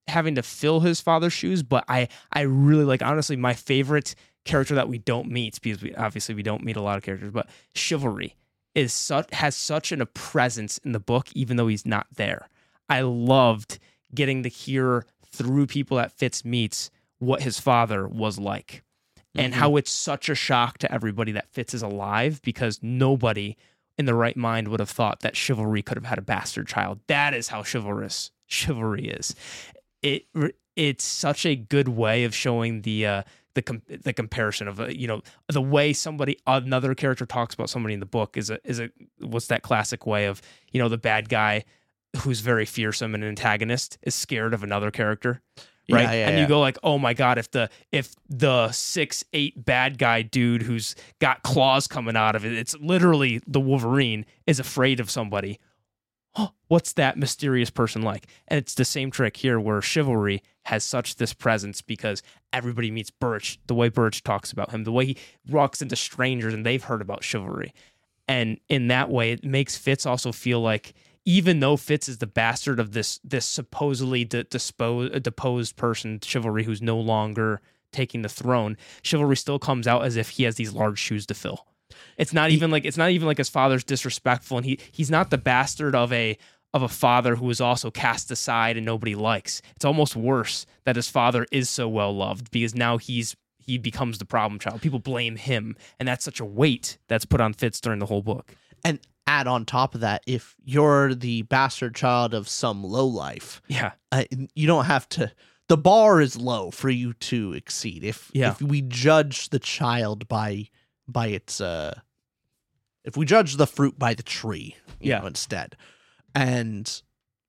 having to fill his father's shoes, but I really like, honestly, my favorite character that we don't meet, because we don't meet a lot of characters, but Chivalry has such a presence in the book, even though he's not there. I loved getting to hear through people that Fitz meets what his father was like, and how it's such a shock to everybody that Fitz is alive, because nobody in the right mind would have thought that Chivalry could have had a bastard child. That is how chivalrous Chivalry is. It's such a good way of showing the comparison of the way another character talks about somebody in the book is what's that classic way of, the bad guy who's very fearsome and an antagonist is scared of another character, right? And you go like, oh my god, if the 6'8" bad guy dude who's got claws coming out of it, it's literally the Wolverine, is afraid of somebody. Oh, what's that mysterious person like? And it's the same trick here, where Chivalry has such this presence because everybody meets Birch, the way Birch talks about him, the way he walks into strangers and they've heard about Chivalry. And in that way, it makes Fitz also feel like, even though Fitz is the bastard of this supposedly deposed person, Chivalry, who's no longer taking the throne, Chivalry still comes out as if he has these large shoes to fill. It's not even like his father's disrespectful, and he's not the bastard of a father who is also cast aside and nobody likes. It's almost worse that his father is so well loved, because now he becomes the problem child. People blame him, and that's such a weight that's put on Fitz during the whole book. And add on top of that, if you're the bastard child of some lowlife, you don't have to. The bar is low for you to exceed. If we judge the child by its if we judge the fruit by the tree, instead. And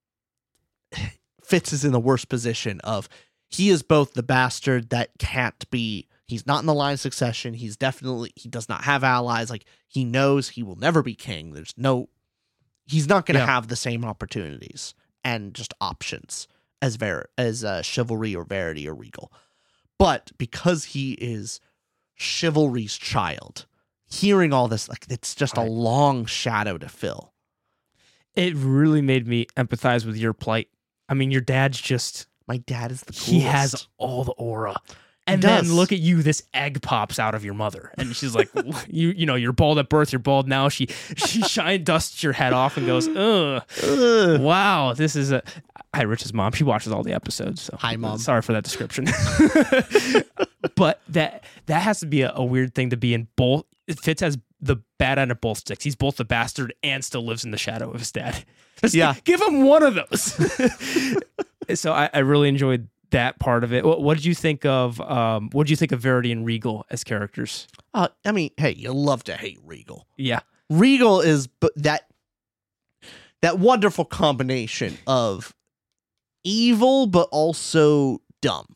Fitz is in the worst position of, he is both the bastard that can't be, he's not in the line of succession, he does not have allies, like, he knows he will never be king, he's not going to have the same opportunities and just options as Chivalry or Verity or Regal. But because he is Chivalry's child, hearing all this, like, it's just a long shadow to fill. It really made me empathize with your plight. I mean, your dad's just... My dad is the coolest. He has all the aura. And then look at you, this egg pops out of your mother. And she's like, you're bald at birth, you're bald now. She dusts your head off and goes, ugh. Wow, this is a... Hi, Rich's mom. She watches all the episodes. So hi, Mom. Sorry for that description. But that has to be a weird thing to be in both. Fitz has the bad end of both sticks. He's both the bastard and still lives in the shadow of his dad. Give him one of those. So I really enjoyed that part of it. What did you think of Verity and Regal as characters? I mean, hey, you love to hate Regal. Yeah. Regal is that wonderful combination of evil but also dumb.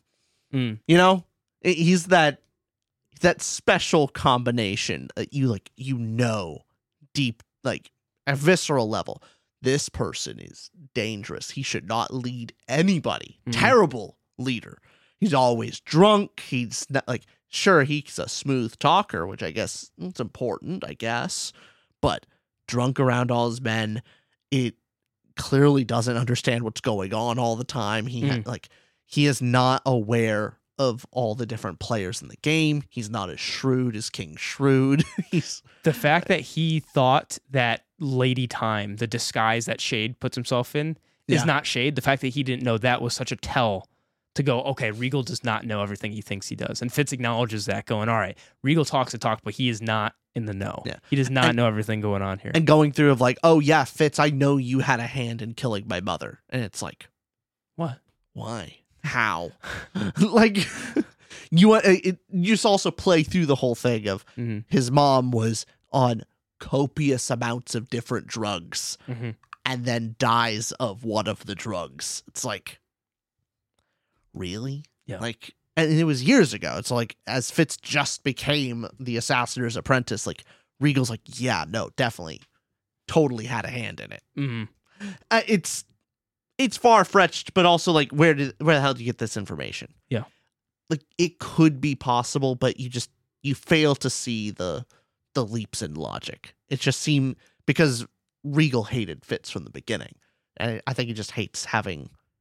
He's that special combination that deep, like, at visceral level, this person is dangerous. He should not lead anybody. Terrible leader. He's always drunk. He's not, like, sure, he's a smooth talker, which I guess it's important, but drunk around all his men. It clearly doesn't understand what's going on all the time. He is not aware of all the different players in the game. He's not as shrewd as King Shrewd. The fact that he thought that Lady Time, the disguise that Shade puts himself in, is not Shade. The fact that he didn't know that was such a tell to go, okay, Regal does not know everything he thinks he does. And Fitz acknowledges that, going, all right, Regal talks the talk, but he is not in the know. Yeah. He does not know everything going on here. And going through of like, oh yeah, Fitz, I know you had a hand in killing my mother. And it's like, what? Why? How? Like, you just also play through the whole thing of his mom was on copious amounts of different drugs and then dies of one of the drugs. It's like, really? Yeah. Like, and it was years ago. It's like, as Fitz just became the Assassin's Apprentice, like, Regal's like, yeah, no, definitely, totally had a hand in it. It's far-fetched, but also, like, where the hell do you get this information? Yeah. Like, it could be possible, but you fail to see the leaps in logic. It just seemed, because Regal hated Fitz from the beginning. And I think he just hates having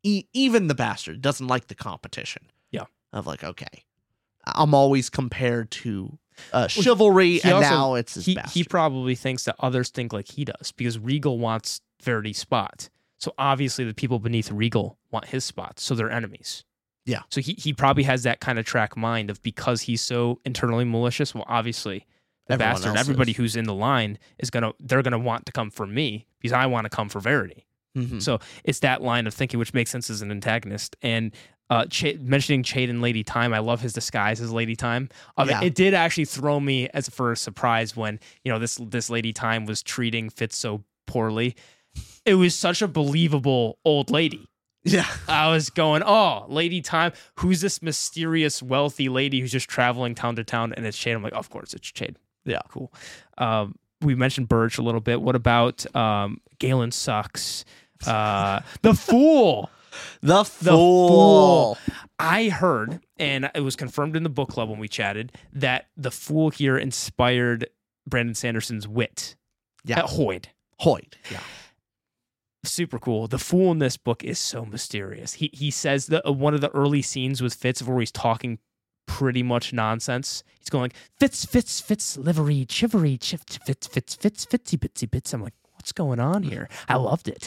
even the bastard doesn't like the competition. Yeah. Of like, okay, I'm always compared to chivalry, and also, now it's his bastard. He probably thinks that others think like he does because Regal wants Verity's spot. So obviously the people beneath Regal want his spot, so they're enemies. Yeah. So he probably has that kind of track mind of because he's so internally malicious. Well, obviously the Everyone bastard, else everybody is. who's in the line they're gonna want to come for me because I want to come for Verity. Mhm. So it's that line of thinking which makes sense as an antagonist. And mentioning Chade and Lady Time, I love his disguise as Lady Time. Yeah. It did actually throw me for a surprise when this Lady Time was treating Fitz so poorly. It was such a believable old lady. Yeah. I was going, oh, Lady Time. Who's this mysterious, wealthy lady who's just traveling town to town? And it's Chade. I'm like, of course, it's Chade. Yeah. Cool. We mentioned Birch a little bit. What about Galen Sucks? The Fool. The Fool. I heard, and it was confirmed in the book club when we chatted, that the Fool here inspired Brandon Sanderson's wit. Yeah. Hoyd. Yeah. Super cool. The Fool in this book is so mysterious. He says that one of the early scenes with Fitz where he's talking pretty much nonsense. He's going like, Fitz, livery, chivery, Fitz, fitsy, bitsy, bits. I'm like, what's going on here? I loved it.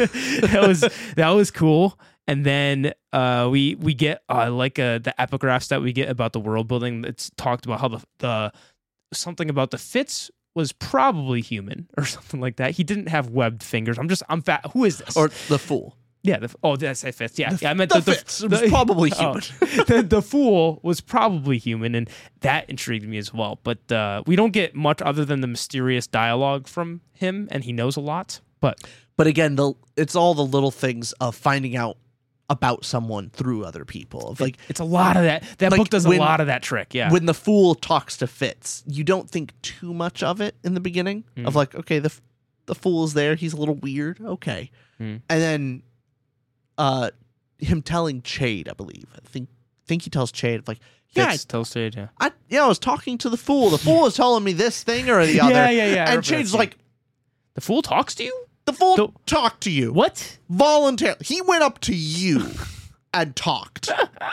that was cool. And then we get the epigraphs that we get about the world building. It's talked about how the something about the Fitz was probably human or something like that. He didn't have webbed fingers. I'm fat. Who is this? Or the Fool. Yeah. Did I say Fitz? Yeah. I meant the Fitz. It was probably human. The Fool was probably human, and that intrigued me as well. But we don't get much other than the mysterious dialogue from him, and he knows a lot. But again, it's all the little things of finding out about someone through other people. Of like, it's a lot of that. That like book does a lot of that trick. Yeah. When the Fool talks to Fitz, you don't think too much of it in the beginning. Of like, okay, the Fool is there. He's a little weird. Okay. And then him telling Chade, I believe. I think he tells Chade, like, yeah, Fitz tells Chade, yeah. I was talking to the Fool. The Fool was telling me this thing or the other. Yeah. And Chade's like, the Fool talks to you? the Fool talked to you. What? Voluntarily. He went up to you and talked.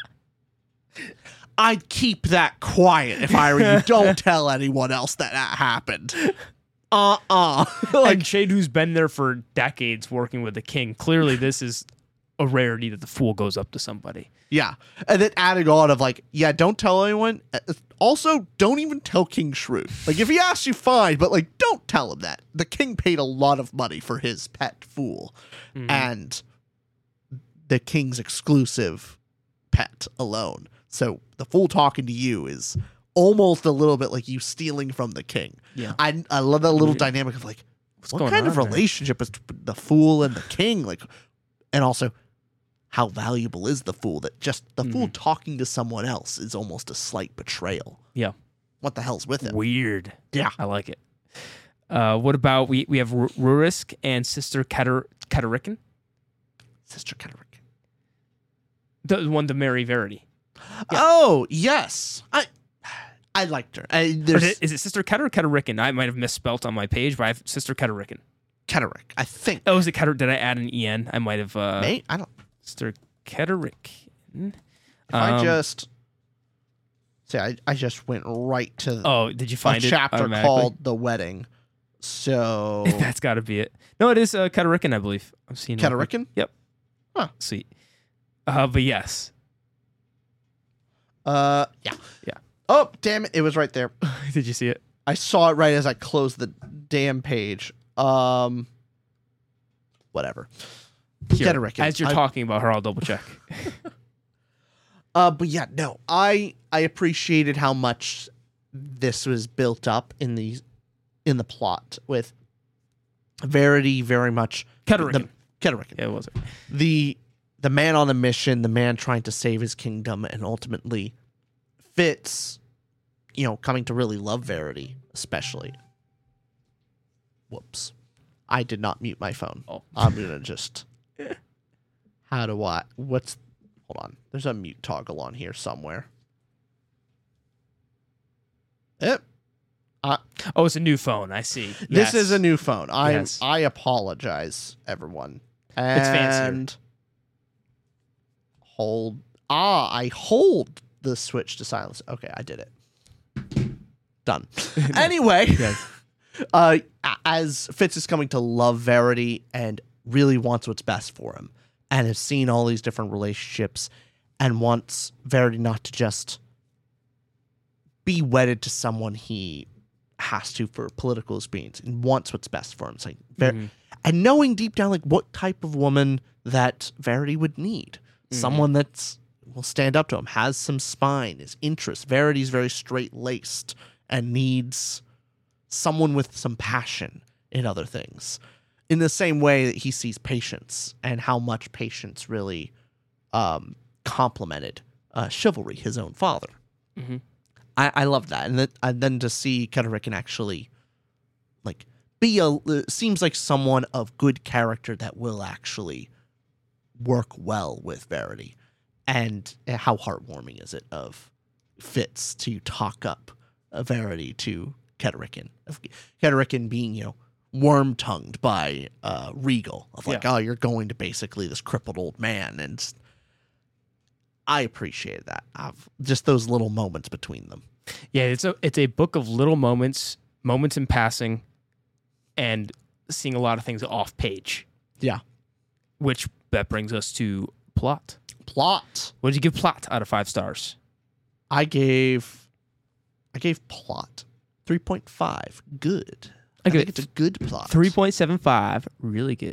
I'd keep that quiet if I were you. Don't tell anyone else that happened. Like Like, Chade, who's been there for decades working with the king, clearly this is a rarity that the Fool goes up to somebody. yeah. And then adding on of like, yeah, don't tell anyone. Also, don't even tell King Shrewd. Like, if he asks you, fine, but like, don't tell him that. The king paid a lot of money for his pet Fool. And the king's exclusive pet alone. So the Fool talking to you is almost a little bit like you stealing from the king. Yeah. I love that little dynamic of like, what going kind of on there? relationship is the Fool and the king? Like, and also, how valuable is the Fool? That just the Fool talking to someone else is almost a slight betrayal. Yeah. What the hell's with it? Weird. Yeah. I like it. What about we have Rurisk and Sister Catterican? Sister Catterican. The one to marry Verity. Oh, yes. I liked her. There's Is it Sister Ketter or Catterican? I might have misspelt on my page, but I have Sister Catterican. Catterick, I think. Oh, is it Ketter? Did I add an EN? I might have. May? I don't. Sister Catterican. If I just see, I just went right to Oh, did you a find it chapter automatically? called "The Wedding." So That's got to be it. No, it is Catterican, I believe. I've seen it. Catterican? Yep. Huh. Sweet. But yes. Yeah. Oh, damn it! It was right there. Did you see it? I saw it right as I closed the damn page. Whatever. Here, Catterican. as you're talking about her, I'll double check. But yeah, no, I appreciated how much this was built up in the plot with Verity very much Catterican. Catterican. Yeah, it was it. The man on a mission, the man trying to save his kingdom, and ultimately Fitz, coming to really love Verity, especially. Whoops. I did not mute my phone. Oh. I'm gonna just hold on. There's a mute toggle on here somewhere. Yep. Oh, it's a new phone. I see. This Yes. is a new phone. Yes. I apologize, everyone. It's fancier. And I hold the switch to silence. Okay, I did it. Done. Anyway, as Fitz is coming to love Verity and really wants what's best for him, and has seen all these different relationships, and wants Verity not to just be wedded to someone he has to for political experience, and wants what's best for him. It's like, and knowing deep down like what type of woman that Verity would need. Someone that's will stand up to him, has some spine, is interest. Verity's very straight-laced and needs someone with some passion in other things. In the same way that he sees Patience and how much Patience really complemented Chivalry, his own father. Mm-hmm. I love that. And then to see Ketterickon actually like seems like someone of good character that will actually work well with Verity. And how heartwarming is it of Fitz to talk up Verity to Ketterickon. Ketterickon being, worm-tongued by Regal. Of like, oh, you're going to basically this crippled old man. And I appreciate that. Just those little moments between them. Yeah, it's a book of little moments in passing, and seeing a lot of things off page. Yeah. Which that brings us to plot. Plot. What did you give plot out of 5 stars? I gave plot 3.5. Good. I think it's a good plot. 3.75. Really good.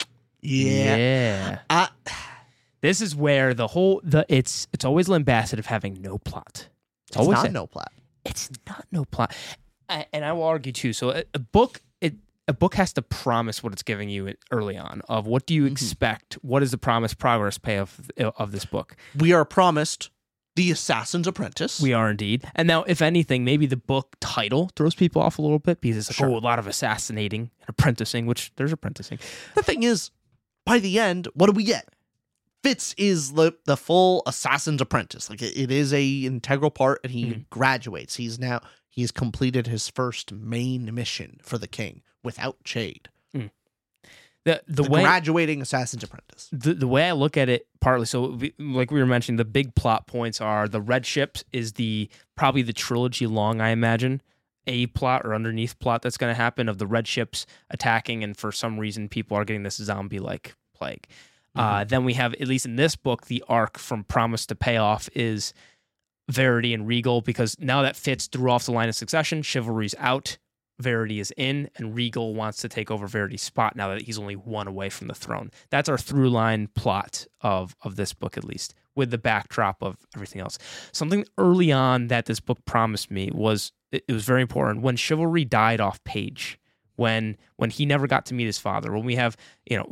Yeah. This is where it's always lambasted of having no plot. It's always not no plot. It's not no plot. And I will argue too. So a book has to promise what it's giving you early on of what do you expect? What is the promised progress payoff of this book? We are promised The Assassin's Apprentice. We are indeed. And now, if anything, maybe the book title throws people off a little bit because it's like, a lot of assassinating and apprenticing, which there's apprenticing. The thing is, by the end, what do we get? Fitz is the full Assassin's Apprentice. Like it is a integral part, and he graduates. He's completed his first main mission for the king without Chade. The way, graduating Assassin's Apprentice. The way I look at it, partly, so like we were mentioning, the big plot points are the Red Ships is probably the trilogy long, I imagine, a plot or underneath plot that's going to happen of the Red Ships attacking, and for some reason people are getting this zombie-like plague. Then we have, at least in this book, the arc from promise to payoff is Verity and Regal, because now that Fitz threw off the line of succession, Chivalry's out, Verity is in, and Regal wants to take over Verity's spot now that he's only one away from the throne. That's our through line plot of this book, at least, with the backdrop of everything else. Something early on that this book promised me was, it was very important, when Chivalry died off page, when he never got to meet his father, when we have,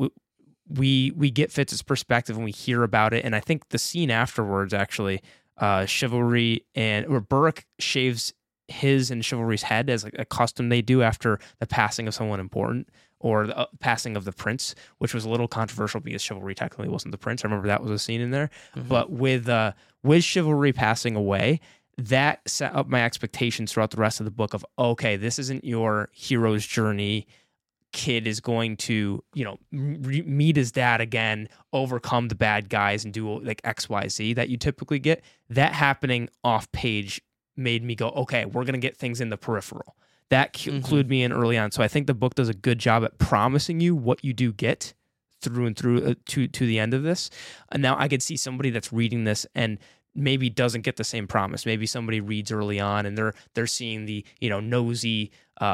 we get Fitz's perspective and we hear about it. And I think the scene afterwards, actually, Chivalry or Burke shaves his and Chivalry's head as like a custom they do after the passing of someone important, or the passing of the prince, which was a little controversial because Chivalry technically wasn't the prince. I remember that was a scene in there. But with Chivalry passing away, that set up my expectations throughout the rest of the book of, okay, this isn't your hero's journey. Kid is going to, meet his dad again, overcome the bad guys, and do like XYZ that you typically get. That happening off page made me go, okay, we're going to get things in the peripheral. That clued me in early on. So I think the book does a good job at promising you what you do get through and through to the end of this. And now I could see somebody that's reading this and maybe doesn't get the same promise. Maybe somebody reads early on and they're seeing the, nosy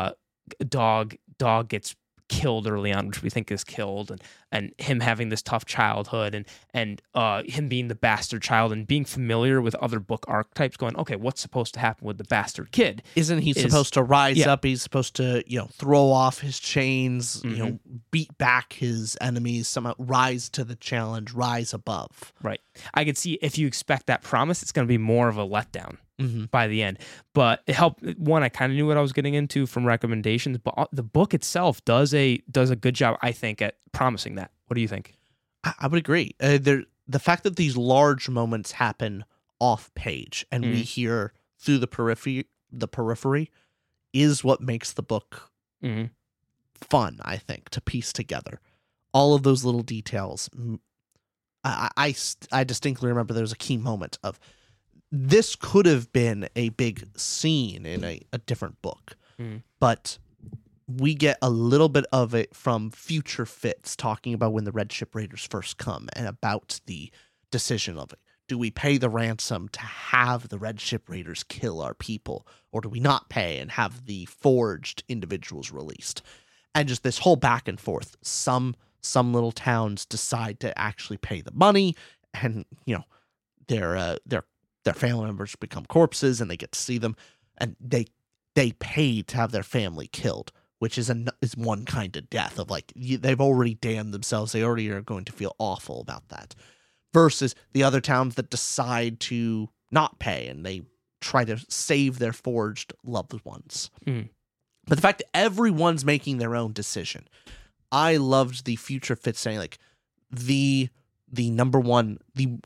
dog gets killed early on, which we think is killed, and him having this tough childhood, and him being the bastard child, and being familiar with other book archetypes, going, okay, what's supposed to happen with the bastard kid? Isn't he supposed to rise up? He's supposed to, throw off his chains, beat back his enemies, somehow rise to the challenge, rise above. Right. I could see if you expect that promise, it's going to be more of a letdown by the end. But it helped. One, I kind of knew what I was getting into from recommendations, but the book itself does a good job, I think, at promising that. What do you think? I would agree. The fact that these large moments happen off page and we hear through the periphery is what makes the book fun, I think, to piece together. All of those little details I distinctly remember there was a key moment of this could have been a big scene in a different book, but we get a little bit of it from future Fitz talking about when the Red Ship Raiders first come and about the decision of it. Do we pay the ransom to have the Red Ship Raiders kill our people, or do we not pay and have the forged individuals released? And just this whole back and forth. Some little towns decide to actually pay the money, and their family members become corpses, and they get to see them, and they pay to have their family killed, which is one kind of death of like they've already damned themselves. They already are going to feel awful about that. Versus the other towns that decide to not pay and they try to save their forged loved ones. But the fact that everyone's making their own decision. I loved the future Fitz saying like the number one,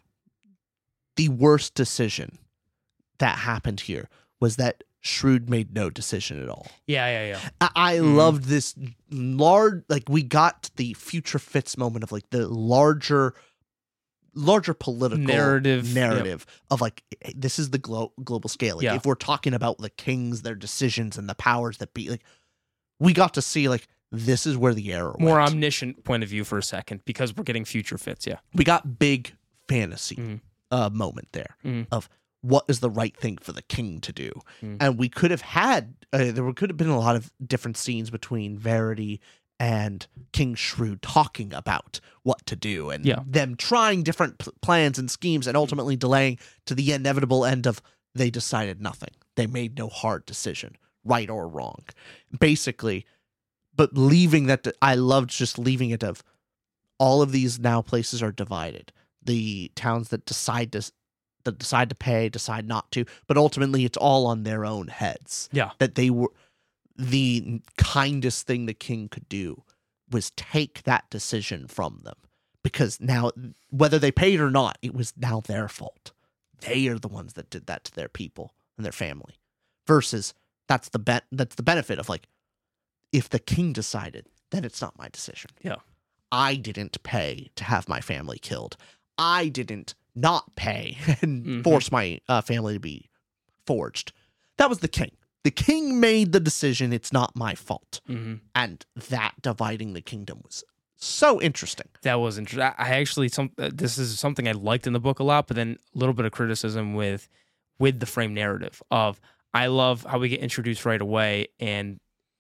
the worst decision that happened here was that Shrewd made no decision at all. Yeah. I loved this large, like we got the future Fitz moment of like the larger political narrative of like, this is the global scale. Like if we're talking about the kings, their decisions and the powers that be, like we got to see like, this is where the error more went. Omniscient point of view for a second because we're getting future Fitz. Yeah. We got big fantasy moment there of what is the right thing for the king to do. And we could have had, there could have been a lot of different scenes between Verity and King Shrewd talking about what to do and them trying different plans and schemes and ultimately delaying to the inevitable end of they decided nothing. They made no hard decision, right or wrong. Basically, but leaving that, I loved just leaving it of all of these now places are divided. The towns that decide to pay, decide not to, but ultimately it's all on their own heads. Yeah. That they were the kindest thing the king could do was take that decision from them because now whether they paid or not, it was now their fault. They are the ones that did that to their people and their family versus that's the benefit of like, if the king decided, then it's not my decision. Yeah. I didn't pay to have my family killed. I didn't not pay and force my family to be forged. That was the king. The king made the decision. It's not my fault. And that dividing the kingdom was so interesting. That was interesting. I actually, this is something I liked in the book a lot, but then a little bit of criticism with the frame narrative of, I love how we get introduced right away and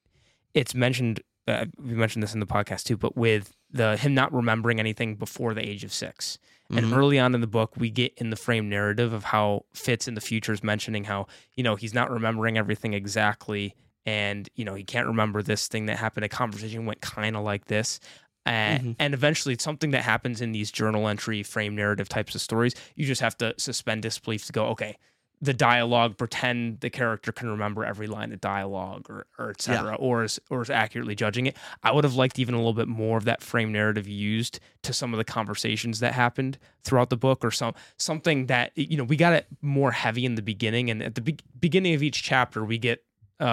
it's mentioned, we mentioned this in the podcast too, but with him not remembering anything before the age of 6. And early on in the book, we get in the frame narrative of how Fitz in the future is mentioning how, he's not remembering everything exactly. And, he can't remember this thing that happened. A conversation went kind of like this. And eventually it's something that happens in these journal entry frame narrative types of stories. You just have to suspend disbelief to go, okay, the dialogue, pretend the character can remember every line of dialogue or et cetera, or is accurately judging it. I would have liked even a little bit more of that frame narrative used to some of the conversations that happened throughout the book, or something that, we got it more heavy in the beginning. And at the beginning of each chapter, we get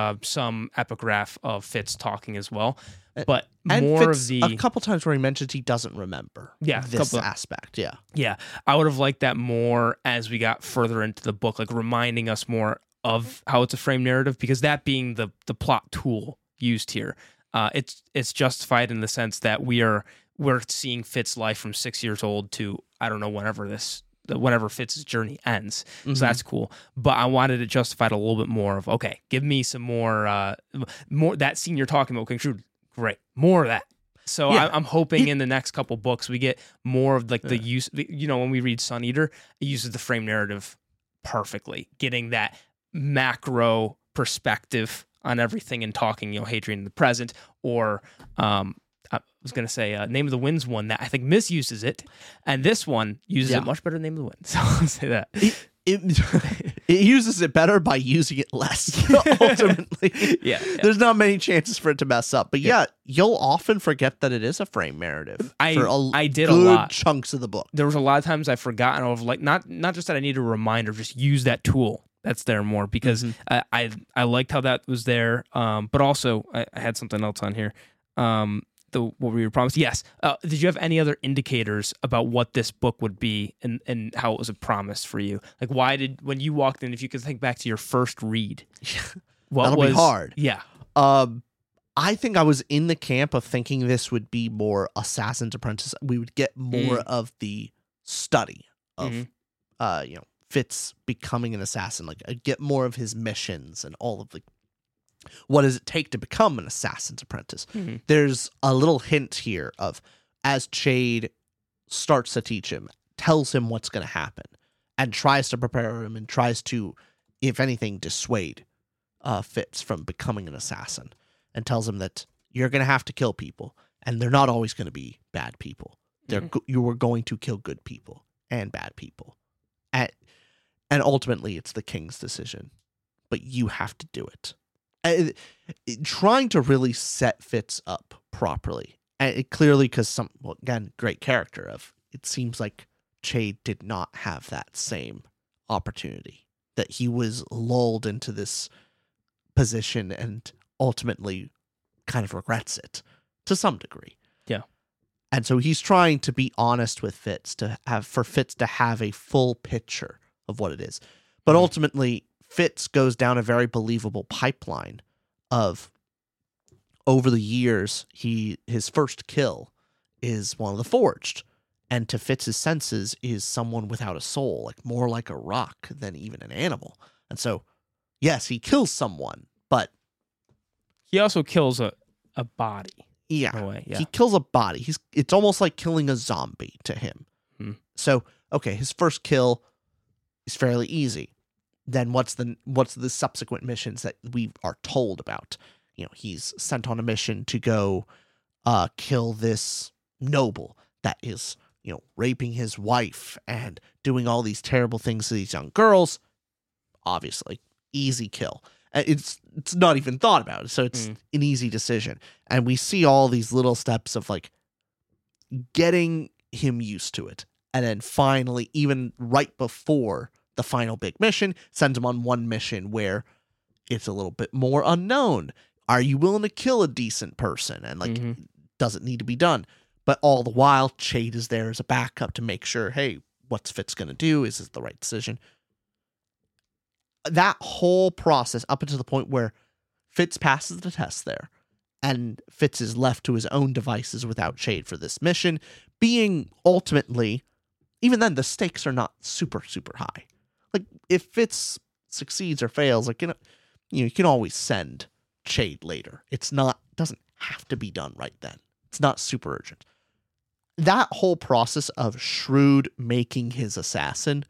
some epigraph of Fitz talking as well. But and more Fitz, of the a couple times where he mentions he doesn't remember this aspect. Yeah. I would have liked that more as we got further into the book, like reminding us more of how it's a frame narrative, because that being the plot tool used here, it's justified in the sense that we're seeing Fitz's life from 6 years old to I don't know whenever Fitz's journey ends. So that's cool. But I wanted it justified a little bit more of, okay, give me some more that scene you're talking about, King Shrewd. Great. More of that. So I'm hoping in the next couple books we get more of like the use, when we read Sun Eater, it uses the frame narrative perfectly, getting that macro perspective on everything and talking, Hadrian in the present, or I was going to say Name of the Wind's one that I think misuses it, and this one uses it much better than Name of the Wind. So I'll say that. It uses it better by using it less, ultimately. There's not many chances for it to mess up. But you'll often forget that it is a frame narrative. I did good a lot. Chunks of the book. There was a lot of times I forgot, and like not just that I need a reminder, just use that tool that's there more, because I liked how that was there. But also I had something else on here. what we were promised. Yes. Did you have any other indicators about what this book would be and how it was a promise for you? Like, when you walked in, if you could think back to your first read, That'll be hard. Yeah. I think I was in the camp of thinking this would be more Assassin's Apprentice. We would get more of the study of, Fitz becoming an assassin. Like, I'd get more of his missions and all of the what does it take to become an Assassin's Apprentice. There's a little hint here of as Chade starts to teach him, tells him what's going to happen, and tries to prepare him and tries to, if anything, dissuade Fitz from becoming an assassin, and tells him that you're going to have to kill people, and they're not always going to be bad people. You are going to kill good people and bad people. And ultimately, it's the king's decision, but you have to do it. Trying to really set Fitz up properly. And clearly, because again, great character of, it seems like Chade did not have that same opportunity, that he was lulled into this position and ultimately kind of regrets it to some degree. Yeah. And so he's trying to be honest with Fitz, for Fitz to have a full picture of what it is. But ultimately, Fitz goes down a very believable pipeline of, over the years, his first kill is one of the Forged. And to Fitz's senses is someone without a soul, like more like a rock than even an animal. And so, yes, he kills someone, but he also kills a body. Yeah. In a way, yeah. He kills a body. It's almost like killing a zombie to him. So, okay, his first kill is fairly easy. Then what's the subsequent missions that we are told about? He's sent on a mission to go kill this noble that is, raping his wife and doing all these terrible things to these young girls. Obviously, easy kill. It's not even thought about, so it's an easy decision. And we see all these little steps of like getting him used to it, and then finally, even right before the final big mission, sends him on one mission where it's a little bit more unknown. Are you willing to kill a decent person? And does it need to be done? But all the while, Chade is there as a backup to make sure, hey, what's Fitz going to do? Is this the right decision? That whole process up until the point where Fitz passes the test there, and Fitz is left to his own devices without Chade for this mission, being ultimately, even then, the stakes are not super, super high. Like, if Fitz succeeds or fails, like, you can always send Chade later. Doesn't have to be done right then. It's not super urgent. That whole process of Shrewd making his assassin,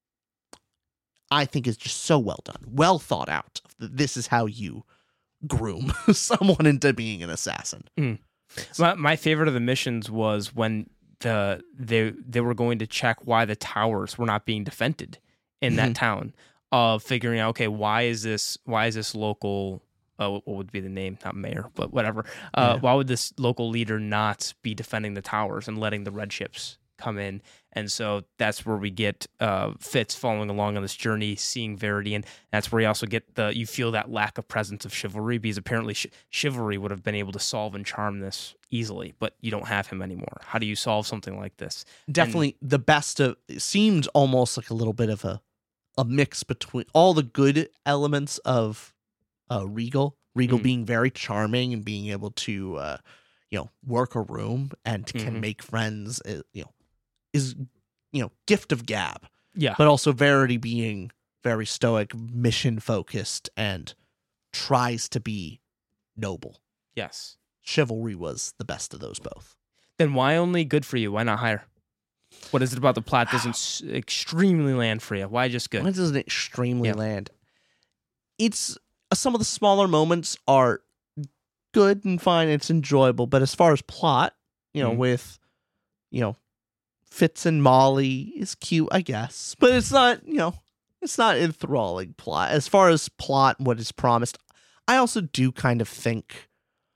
I think, is just so well done, well thought out. This is how you groom someone into being an assassin. My favorite of the missions was when they were going to check why the towers were not being defended in that town, of figuring out, okay, why is this local, what would be the name? Not mayor, but whatever. Why would this local leader not be defending the towers and letting the red ships come in? And so that's where we get Fitz following along on this journey, seeing Verity, and that's where you also get you feel that lack of presence of Chivalry, because apparently Chivalry would have been able to solve and charm this easily, but you don't have him anymore. How do you solve something like this? Definitely the best of, it seemed almost like a little bit of a mix between all the good elements of Regal being very charming and being able to work a room and can make friends, is gift of gab. Yeah. But also Verity being very stoic, mission focused, and tries to be noble. Yes. Chivalry was the best of those both. Then why only good for you? Why not higher? What is it about the plot doesn't extremely land for you? Why just good? Why doesn't it extremely land? It's some of the smaller moments are good and fine. It's enjoyable. But as far as plot, with, Fitz and Molly is cute, I guess. But it's not, it's not enthralling plot. As far as plot, what is promised, I also do kind of think,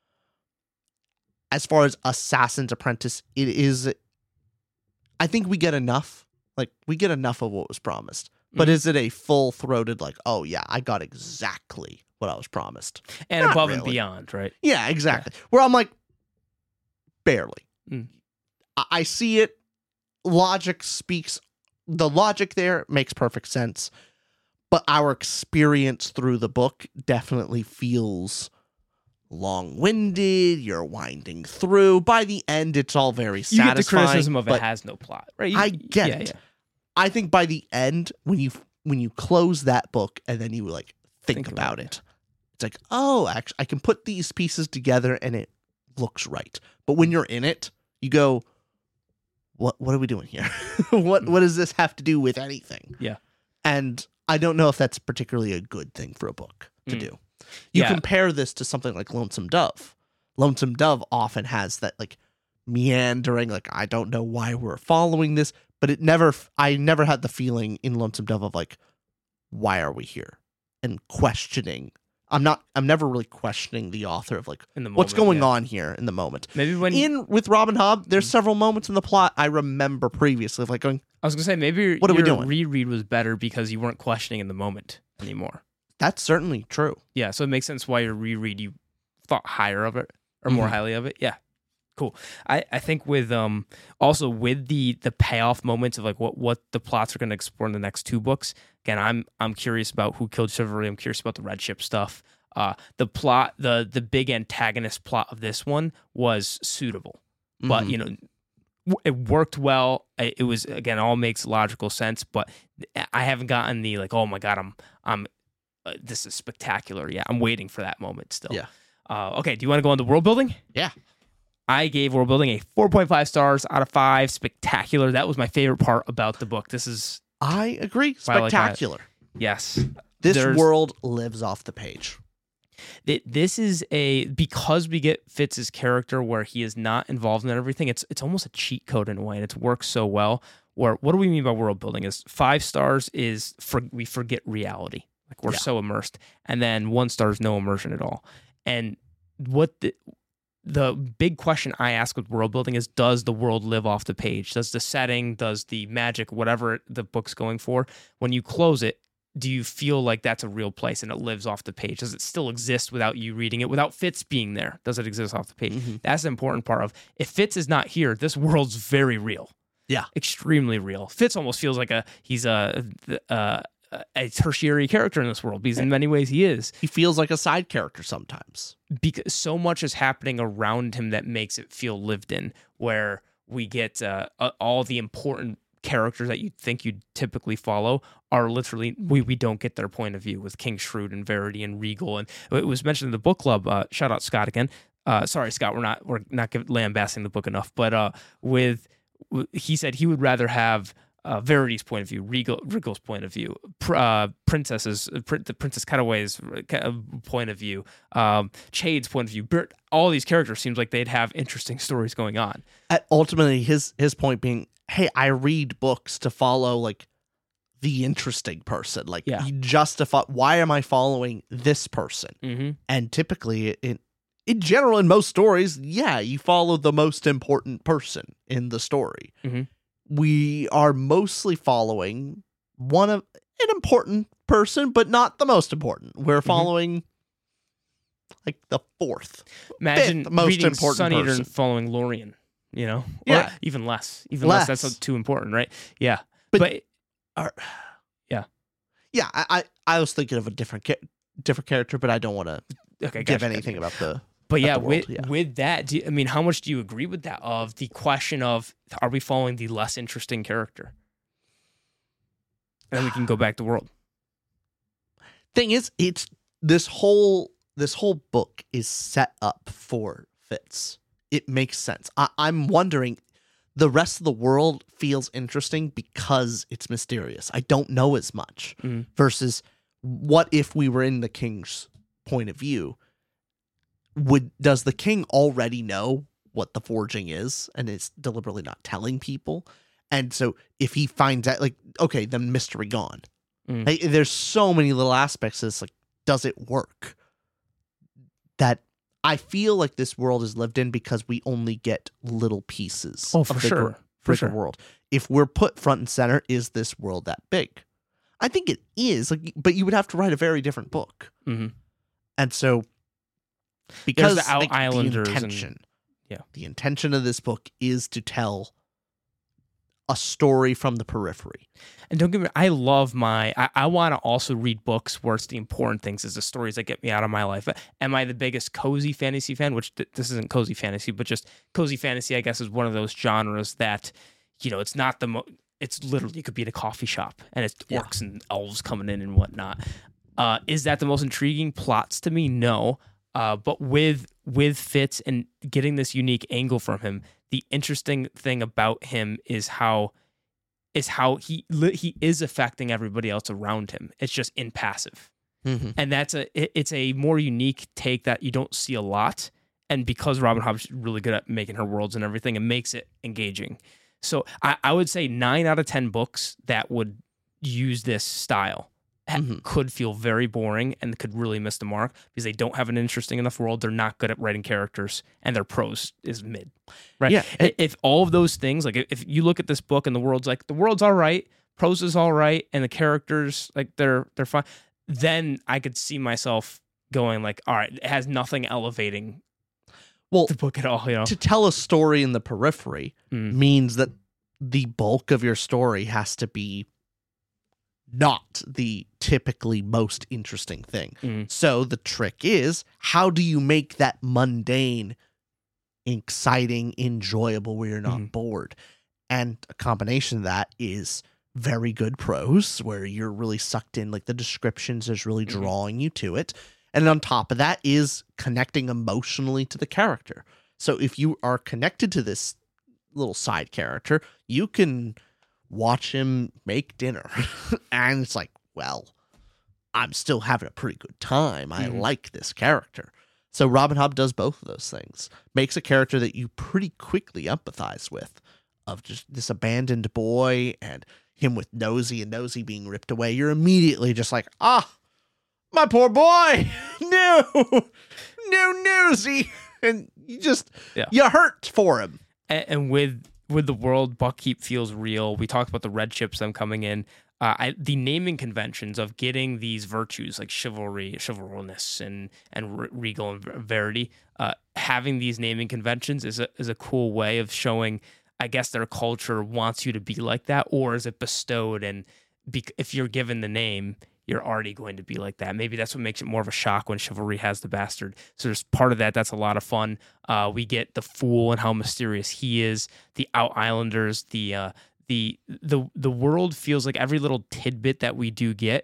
as far as Assassin's Apprentice, it is, I think we get enough. Like, we get enough of what was promised. But is it a full-throated, like, oh, yeah, I got exactly what I was promised? And Not above really. and beyond, right? Yeah, exactly. Yeah. Where I'm like, Barely. Mm. I see it. Logic speaks. The logic there makes perfect sense. But our experience through the book definitely feels long-winded. You're winding through. By the end, it's all very satisfying. You get the criticism of it has no plot, right? I get it. Yeah. I think by the end, when you close that book and then you like think about it, it's like, oh, actually, I can put these pieces together and it looks right. But when you're in it, you go, what are we doing here? What does this have to do with anything? Yeah. And I don't know if that's particularly a good thing for a book to do. You compare this to something like Lonesome Dove. Lonesome Dove often has that like meandering, like, I don't know why we're following this, but I never had the feeling in Lonesome Dove of like, why are we here? And questioning. I'm never really questioning the author of like, in the moment, what's going on here in the moment. Maybe with Robin Hobb, there's several moments in the plot I remember previously of like going, I was gonna say maybe what are we doing? Reread was better because you weren't questioning in the moment anymore. That's certainly true. Yeah, so it makes sense why your reread you thought higher of it or more highly of it. Yeah, cool. I think with also with the payoff moments of like what the plots are going to explore in the next two books. Again, I'm curious about Who Killed Chivalry. I'm curious about the Red Ship stuff. The plot, the big antagonist plot of this one was suitable, but you know, it worked well. It was, again, all makes logical sense, but I haven't gotten the like, oh my god, I'm this is spectacular. Yeah, I'm waiting for that moment still. Yeah. Okay, do you want to go into world building? Yeah. I gave world building a 4.5 stars out of 5. Spectacular. That was my favorite part about the book. I agree. Spectacular. Yes. This world lives off the page. This is because we get Fitz's character where he is not involved in everything. It's almost a cheat code in a way, and it works so well. What do we mean by world building? Is 5 stars is we forget reality. Like we're so immersed, and then 1 star is no immersion at all. And what the big question I ask with world building is, does the world live off the page? Does the setting, does the magic, whatever the book's going for, when you close it, do you feel like that's a real place and it lives off the page? Does it still exist without you reading it, without Fitz being there? Does it exist off the page? Mm-hmm. That's the important part of, if Fitz is not here, this world's very real. Yeah. Extremely real. Fitz almost feels like he's a tertiary character in this world, because in many ways he is. He feels like a side character sometimes. Because so much is happening around him that makes it feel lived in, where we get all the important characters that you'd think you'd typically follow are literally, we don't get their point of view with King Shrewd and Verity and Regal. And it was mentioned in the book club, shout out Scott again. Sorry, Scott, we're not lambasting the book enough, but he said he would rather have Verity's point of view, Regal's point of view, the Princess Cutaway's point of view, Chade's point of view. All these characters seems like they'd have interesting stories going on. Ultimately, his point being, hey, I read books to follow like the interesting person. Like, you justify, why am I following this person? Mm-hmm. And typically, in general, in most stories, you follow the most important person in the story. Mm-hmm. We are mostly following an important person, but not the most important. We're following like the Imagine most reading important Sun Eater person. and following Lorien, you know? Yeah. Or even less. That's too important, right? Yeah. But I was thinking of a different character, but I don't want to give anything about the. But with that, how much do you agree with that? Of the question of, are we following the less interesting character? And then we can go back to world. Thing is, it's this whole book is set up for Fitz. It makes sense. I'm wondering, the rest of the world feels interesting because it's mysterious. I don't know as much. Versus, what if we were in the king's point of view? Does the king already know what the forging is and is deliberately not telling people? And so if he finds out, like, okay, then mystery gone. Like, there's so many little aspects of this, like, does it work? That I feel like this world is lived in because we only get little pieces of the bigger world. If we're put front and center, is this world that big? I think it is, like, but you would have to write a very different book. And so, because the Islanders the intention, Yeah. The intention of this book is to tell a story from the periphery. And don't get me, I love I want to also read books where it's the important things is the stories that get me out of my life. Am I the biggest cozy fantasy fan? Which this isn't cozy fantasy, but just cozy fantasy, I guess, is one of those genres that, it's not it's literally, you could be at a coffee shop and it's orcs and elves coming in and whatnot. Is that the most intriguing plots to me? No. But with Fitz and getting this unique angle from him, the interesting thing about him is how he is affecting everybody else around him. It's just impassive. Mm-hmm. And it's a more unique take that you don't see a lot. And because Robin Hobb's really good at making her worlds and everything, it makes it engaging. So I would say 9 out of 10 books that would use this style could feel very boring and could really miss the mark because they don't have an interesting enough world. They're not good at writing characters, and their prose is mid. Right? Yeah. If all of those things, like if you look at this book and the world's all right, prose is all right, and the characters they're fine, then I could see myself going like, all right, it has nothing elevating. Well, the book at all, To tell a story in the periphery means that the bulk of your story has to be not the typically most interesting thing. So the trick is, how do you make that mundane exciting, enjoyable, where you're not bored? And a combination of that is very good prose, where you're really sucked in, like the descriptions is really drawing you to it. And on top of that is connecting emotionally to the character. So if you are connected to this little side character, you can watch him make dinner. And it's like, well, I'm still having a pretty good time. I like this character. So Robin Hobb does both of those things. Makes a character that you pretty quickly empathize with, of just this abandoned boy and him with Nosy and Nosy being ripped away. You're immediately just like, my poor boy. No Nosy. And you hurt for him. And with the world, Buckkeep feels real. We talked about the red ships, them coming in. The naming conventions of getting these virtues like chivalry, chivalrousness, and regal and verity, having these naming conventions is a cool way of showing, I guess, their culture wants you to be like that, or is it bestowed? And if you're given the name, you're already going to be like that. Maybe that's what makes it more of a shock when chivalry has the bastard. So there's part of that that's a lot of fun. We get the fool and how mysterious he is. The Out Islanders. The world feels like every little tidbit that we do get.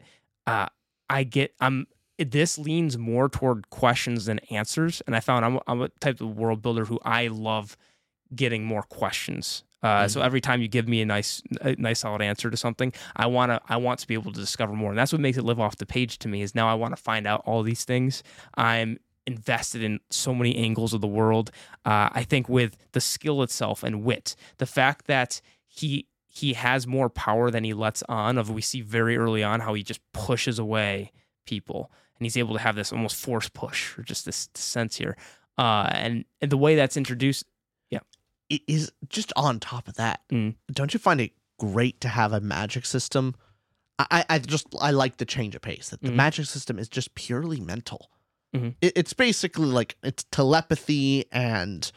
This leans more toward questions than answers, and I found I'm a type of world builder who I love getting more questions. So every time you give me a nice solid answer to something, I want to be able to discover more. And that's what makes it live off the page to me, is now I want to find out all these things. I'm invested in so many angles of the world. I think with the skill itself and wit, the fact that he has more power than he lets on. We see very early on how he just pushes away people, and he's able to have this almost force push, or just this sense here. And the way that's introduced, it is just on top of that. Don't you find it great to have a magic system? I like the change of pace. That the magic system is just purely mental. It's basically like it's telepathy and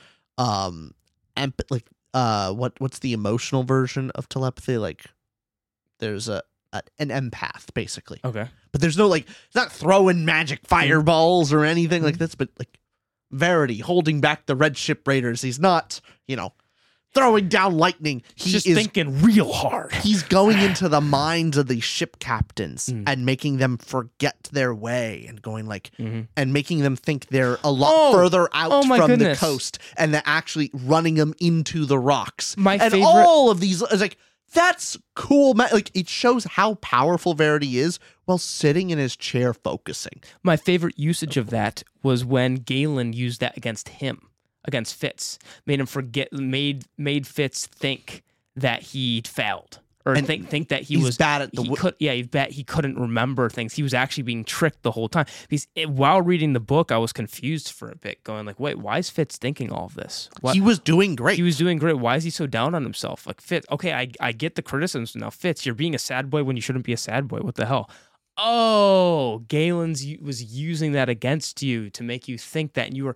what's the emotional version of telepathy? Like there's an empath basically. Okay, but there's no it's not throwing magic fireballs or anything like this. But Verity holding back the Red Ship Raiders. He's not, throwing down lightning. He's just thinking real hard. He's going into the minds of the ship captains and making them forget their way and going and making them think they're a lot further out from the coast, and they're actually running them into the rocks. All of these is that's cool. It shows how powerful Verity is while sitting in his chair focusing. My favorite usage of that was when Galen used that against Fitz. Made him forget, made Fitz think that he'd failed. Or think that he was bad at he couldn't remember things. He was actually being tricked the whole time. Because while reading the book, I was confused for a bit, going wait, why is Fitz thinking all of this? He was doing great. He was doing great. Why is he so down on himself? Fitz, okay, I get the criticisms now. Fitz, you're being a sad boy when you shouldn't be a sad boy. What the hell? Oh, Galen was using that against you to make you think that, and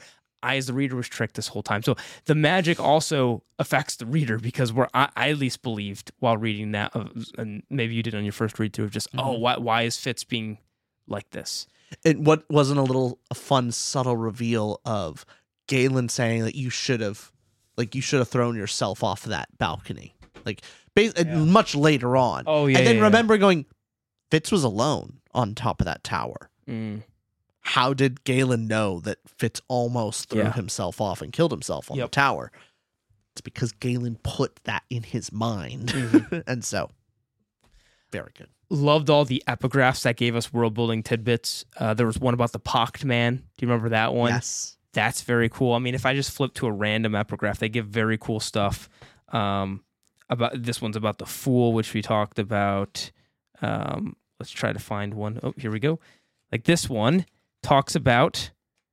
I as the reader was tricked this whole time. So the magic also affects the reader because I at least believed while reading that, and maybe you did on your first read through of just, why is Fitz being like this? What wasn't a fun, subtle reveal of Galen saying that you should have thrown yourself off that balcony, much later on. Oh yeah, and then yeah, remember going, Fitz was alone on top of that tower. How did Galen know that Fitz almost threw himself off and killed himself on the tower? It's because Galen put that in his mind. And so, very good. Loved all the epigraphs that gave us world building tidbits. There was one about the Pocked Man. Do you remember that one? Yes. That's very cool. I mean, if I just flip to a random epigraph, they give very cool stuff. About this one's about the Fool, which we talked about. Let's try to find one. Oh, here we go. Like this one talks about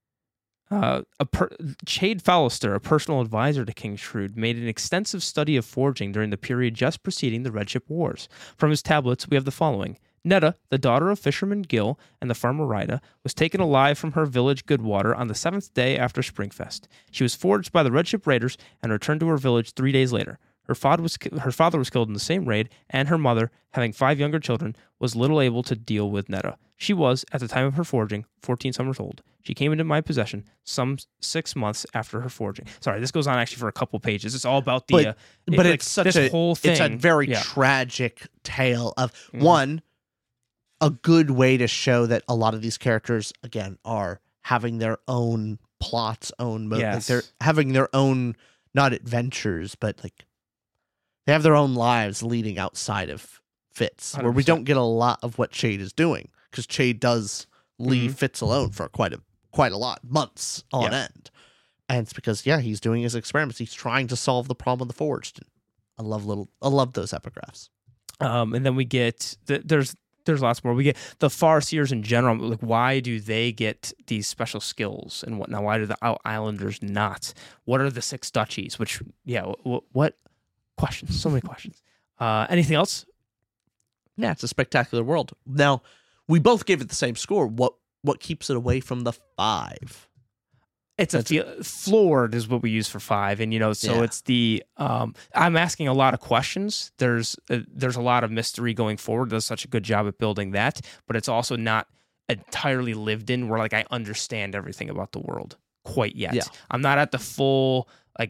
Chade Fallister, a personal advisor to King Shrewd, made an extensive study of forging during the period just preceding the Red Ship Wars. From his tablets, we have the following. Netta, the daughter of Fisherman Gill and the farmer Rida, was taken alive from her village Goodwater on the 7th day after Springfest. She was forged by the Red Ship raiders and returned to her village 3 days later. Her father was killed in the same raid, and her mother, having 5 younger children, was little able to deal with Netta. She was, at the time of her forging, 14 summers old. She came into my possession some 6 months after her forging. Sorry, this goes on actually for a couple pages. It's all about the... But it's such this whole thing. It's a very tragic tale of, one, a good way to show that a lot of these characters, again, are having their own plots, own motives. Yes. They're having their own, not adventures, but they have their own lives leading outside of Fitz, 100%. Where we don't get a lot of what Chade is doing, because Chade does leave Fitz alone for quite a lot, months on end. And it's because, he's doing his experiments. He's trying to solve the problem of the Forged. I love those epigraphs. And then we get, there's lots more. We get the Farseers in general. Like, why do they get these special skills and whatnot? Why do the Islanders not? What are the 6 duchies? Which, what questions? So many questions. Anything else? Yeah, it's a spectacular world. Now, we both gave it the same score. What keeps it away from the 5? It's floored is what we use for 5, and it's the I'm asking a lot of questions. There's a lot of mystery going forward. It does such a good job at building that, but it's also not entirely lived in where I understand everything about the world quite yet. Yeah. I'm not at the full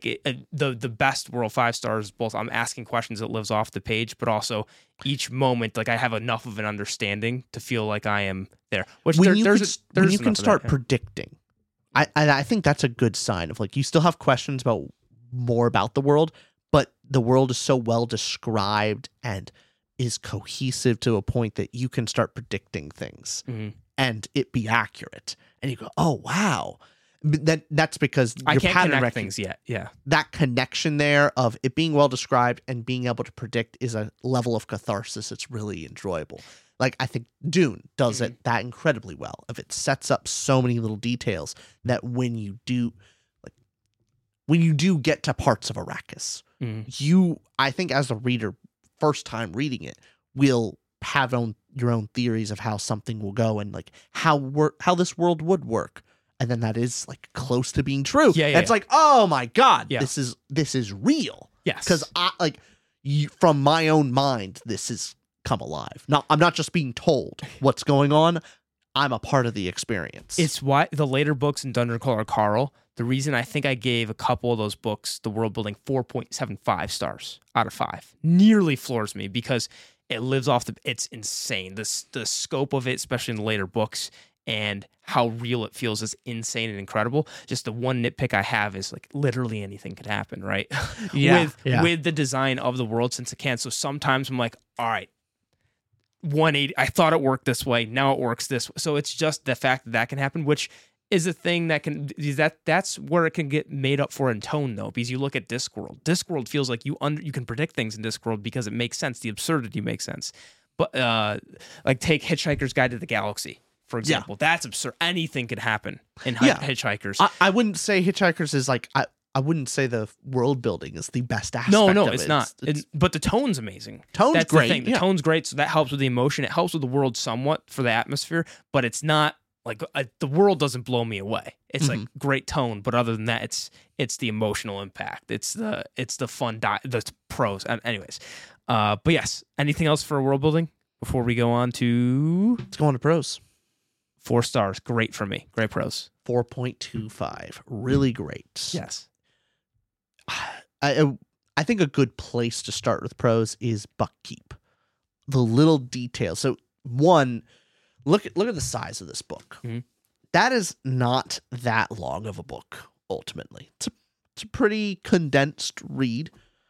the best world 5 stars. Both I'm asking questions that lives off the page, but also each moment I have enough of an understanding to feel like I am there. Which when you can start predicting. I think that's a good sign of you still have questions about more about the world, but the world is so well described and is cohesive to a point that you can start predicting things and it be accurate. And you go, oh, wow. That's because I can't connect things yet. Yeah. That connection there of it being well described and being able to predict is a level of catharsis that's really enjoyable. I think Dune does it that incredibly well. If it sets up so many little details that when you do get to parts of Arrakis, I think as a reader, first time reading it, will have your own theories of how something will go and how this world would work. And then that is close to being true. Yeah, it's oh my God, this is real. Yes, because from my own mind, this is come alive. Now, I'm not just being told what's going on. I'm a part of the experience. It's why the later books in Dunderclaw Carl, the reason I think I gave a couple of those books, the world building, 4.75 stars out of 5, nearly floors me because it lives off it's insane. The scope of it, especially in the later books, and how real it feels is insane and incredible. Just the one nitpick I have is literally anything could happen, right? With the design of the world since it can. So sometimes I'm all right, 180. I thought it worked this way. Now it works this way. So it's just the fact that can happen, which is a thing that that's where it can get made up for in tone, though, because you look at Discworld. Discworld feels like you can predict things in Discworld because it makes sense. The absurdity makes sense. But take Hitchhiker's Guide to the Galaxy, for example. That's absurd. Anything could happen in Hitchhikers. I wouldn't say Hitchhikers is I wouldn't say the world building is the best aspect. No, of it's it. not. But the tone's amazing. That's great. The thing. The tone's great, so that helps with the emotion. It helps with the world somewhat for the atmosphere, but it's not like the world doesn't blow me away. It's like great tone, but other than that, it's the emotional impact. It's the fun the prose. Anyways, but yes. Anything else for world building before we go on to? Let's go on to prose. 4 stars, great for me. Great prose. 4.25, really great. Yes. I think a good place to start with prose is Buckkeep. The little details. So one, look at the size of this book. Mm-hmm. That is not that long of a book. Ultimately, it's a pretty condensed read.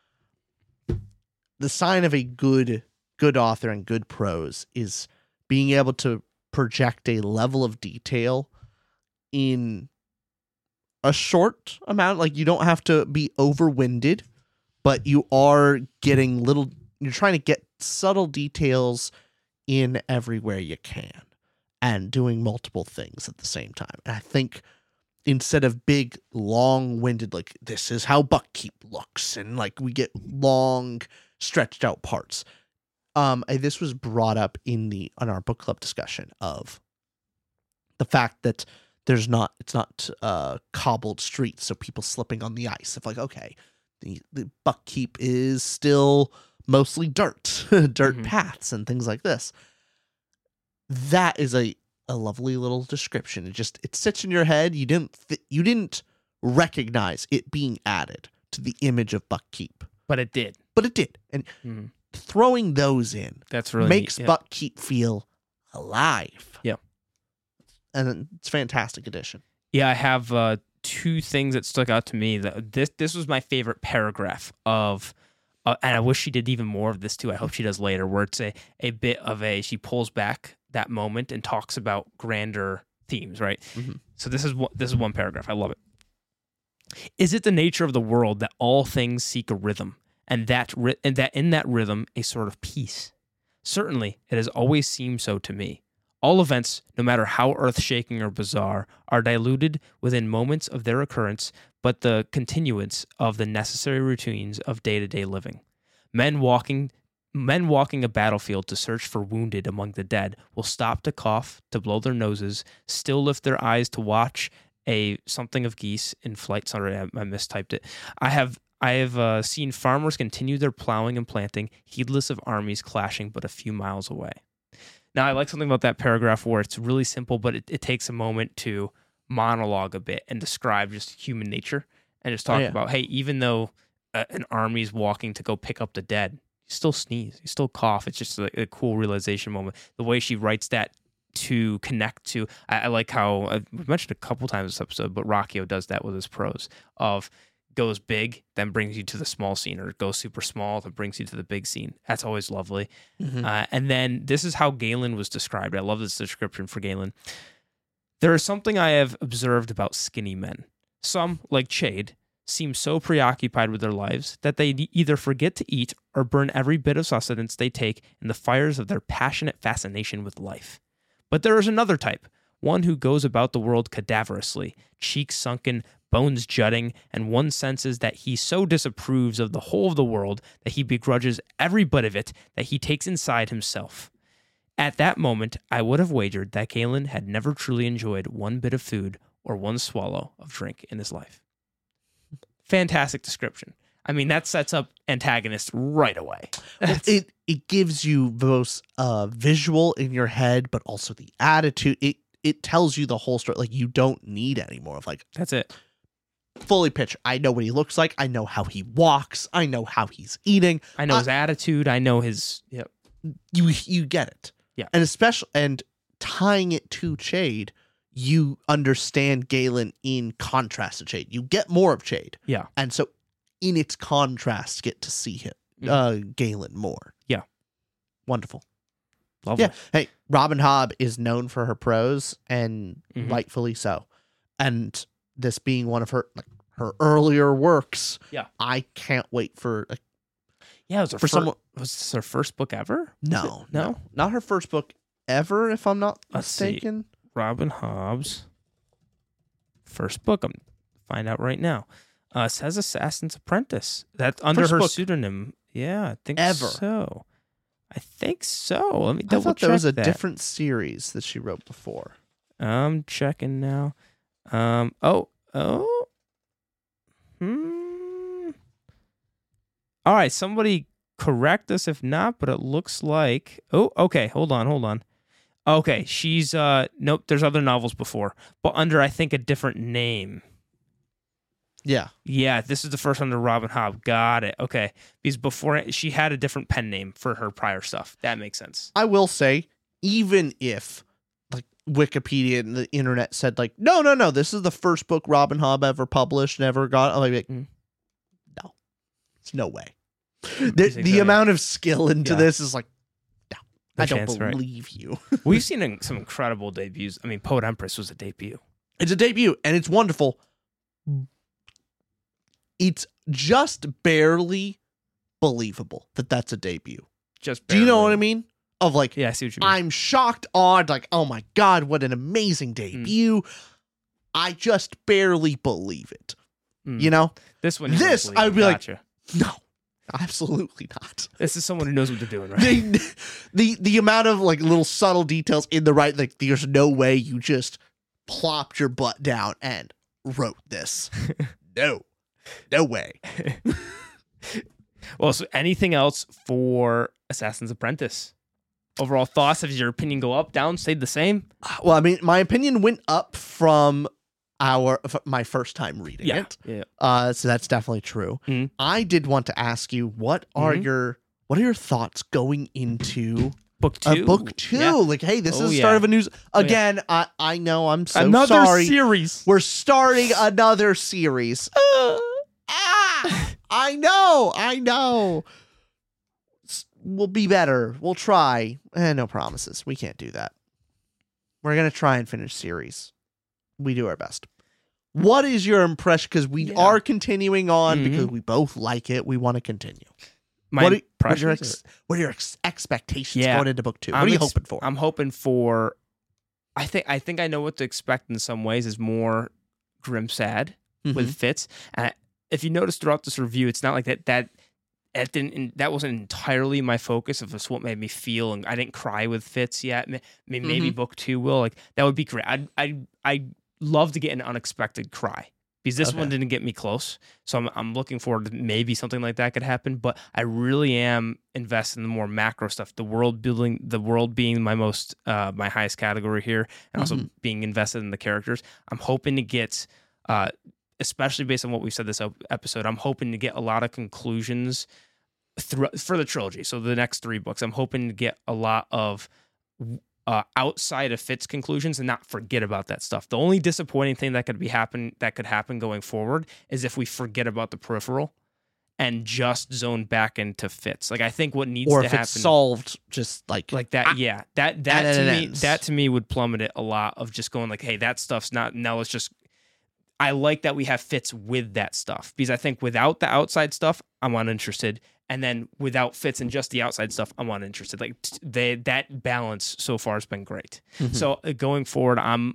The sign of a good author and good prose is being able to project a level of detail in a short amount. Like, you don't have to be overwinded, but you are getting you're trying to get subtle details in everywhere you can and doing multiple things at the same time. And I think instead of big, long-winded, like, this is how Buckkeep looks, and like we get long, stretched out parts. This was brought up in our book club discussion of the fact that it's not cobbled streets, so people slipping on the ice. Of like, okay, the Buckkeep is still mostly dirt paths and things like this. That is a lovely little description. It sits in your head. You didn't recognize it being added to the image of Buckkeep, but it did. And throwing those in, that's really makes neat. Yeah. Buckkeep feel alive. Yeah, and it's a fantastic addition. Yeah, I have 2 things that stuck out to me. This was my favorite paragraph of. And I wish she did even more of this too. I hope she does later, where it's a bit of she pulls back that moment and talks about grander themes, right? Mm-hmm. So this is one paragraph. I love it. Is it the nature of the world that all things seek a rhythm, and that in that rhythm a sort of peace? Certainly, it has always seemed so to me. All events, no matter how earth-shaking or bizarre, are diluted within moments of their occurrence, but the continuance of the necessary routines of day-to-day living. Men walking a battlefield to search for wounded among the dead will stop to cough, to blow their noses, still lift their eyes to watch something of geese in flight. Sorry, I mistyped it. I have seen farmers continue their plowing and planting, heedless of armies clashing but a few miles away. Now, I like something about that paragraph where it's really simple, but it takes a moment to monologue a bit and describe just human nature and just talk about, hey, even though an army's walking to go pick up the dead, you still sneeze, you still cough. It's just a cool realization moment. The way she writes that to connect to, I like how, we've mentioned a couple times this episode, but Rocchio does that with his prose of goes big, then brings you to the small scene, or goes super small, then brings you to the big scene. That's always lovely. Mm-hmm. And then this is how Galen was described. I love this description for Galen. There is something I have observed about skinny men. Some, like Chade, seem so preoccupied with their lives that they either forget to eat or burn every bit of sustenance they take in the fires of their passionate fascination with life. But there is another type, one who goes about the world cadaverously, cheeks sunken, bones jutting, and one senses that he so disapproves of the whole of the world that he begrudges every bit of it that he takes inside himself. At that moment, I would have wagered that Galen had never truly enjoyed one bit of food or one swallow of drink in his life. Fantastic description. I mean, that sets up antagonist right away. It gives you both visual in your head, but also the attitude. It tells you the whole story. Like, you don't need any more of like, that's it. Fully picture. I know what he looks like. I know how he walks. I know how he's eating. I know his attitude. I know his. Yep. You get it. Yeah. And tying it to Chade, you understand Galen in contrast to Chade. You get more of Chade. Yeah. And so in its contrast, get to see him, Galen more. Yeah. Wonderful. Lovely. Yeah. Hey, Robin Hobb is known for her prose, and rightfully so. And this being one of her earlier works, I can't wait for. Yeah, it was was this her first book ever? No, not her first book ever, if I'm not mistaken. See. Robin Hobb's first book. I'm find out right now. Says Assassin's Apprentice. That's under her pseudonym. Yeah, I think so. I think so. Let me double check. I thought there was a different series that she wrote before. I'm checking now. All right, somebody correct us if not, but it looks like... Oh, okay, hold on. Okay, she's... Nope, there's other novels before, but under, I think, a different name. Yeah. Yeah, this is the first under Robin Hobb. Got it. Okay, because before, she had a different pen name for her prior stuff. That makes sense. I will say, even if like Wikipedia and the internet said like, no, this is the first book Robin Hobb ever published, never got, I'm like, no, it's no way. The amount of skill into this is like, no, I don't believe you. We've seen some incredible debuts. I mean, Poet Empress was a debut. It's a debut, and it's wonderful. It's just barely believable that that's a debut. Just barely. Do you know what I mean? Of like, yeah, I see what you mean. I'm shocked, awed, like, oh my God, what an amazing debut. I just barely believe it. You know? This one, I'd be like, no, absolutely not. This is someone who knows what they're doing, right? The amount of like little subtle details in the right, like, there's no way you just plopped your butt down and wrote this. No way. Well, so anything else for Assassin's Apprentice? Overall thoughts? Does your opinion go up, down, stayed the same? Well, I mean, my opinion went up from my first time reading it. Yeah. So that's definitely true. Mm-hmm. I did want to ask you, what are your thoughts going into book two? Book two. Yeah. like, hey, this is the start of a new. Again, I know. I'm so sorry. Another series. We're starting another series. I know. We'll be better. We'll try. No promises. We can't do that. We're going to try and finish series. We do our best. What is your impression? Because we are continuing on because we both like it. We want to continue. What are your expectations going into book two? What are you hoping for? I'm hoping for... I think I know what to expect in some ways is more grim sad with Fitz. And if you notice throughout this review, it's not like that wasn't entirely my focus of what made me feel, and I didn't cry with Fitz yet. Maybe book two will. Like, that would be great. I'd love to get an unexpected cry, because this one didn't get me close. So I'm looking forward to maybe something like that could happen. But I really am invested in the more macro stuff, the world building, the world being my highest category here, and also being invested in the characters. I'm hoping to get, especially based on what we've said this episode, I'm hoping to get a lot of conclusions for the trilogy. So the next 3 books, I'm hoping to get a lot of outside of Fitz conclusions and not forget about that stuff. The only disappointing thing that could happen going forward is if we forget about the peripheral and just zone back into Fitz. Like, I think what needs to happen, it's solved just like that. That to me would plummet it a lot of just going like, hey, that stuff's not. Now let's just. I like that we have Fitz with that stuff, because I think without the outside stuff, I'm uninterested. And then without Fitz and just the outside stuff, I'm uninterested. Like, that balance so far has been great. So going forward, I'm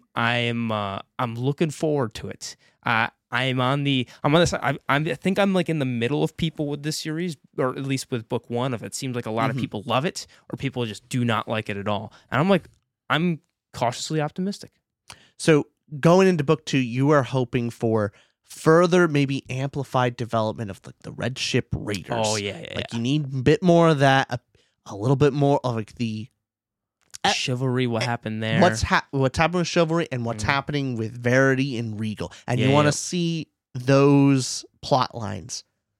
looking forward to it. I'm on the side. I think I'm like in the middle of people with this series, or at least with book 1 of it. Seems like a lot of people love it, or people just do not like it at all. And I'm cautiously optimistic. So going into book 2, you are hoping for further, maybe amplified development of like the Red Ship Raiders. Oh yeah. You need a bit more of that, a little bit more of like the chivalry. What happened there? What's happening with chivalry and what's happening with Verity and Regal, and you want to see those plot lines.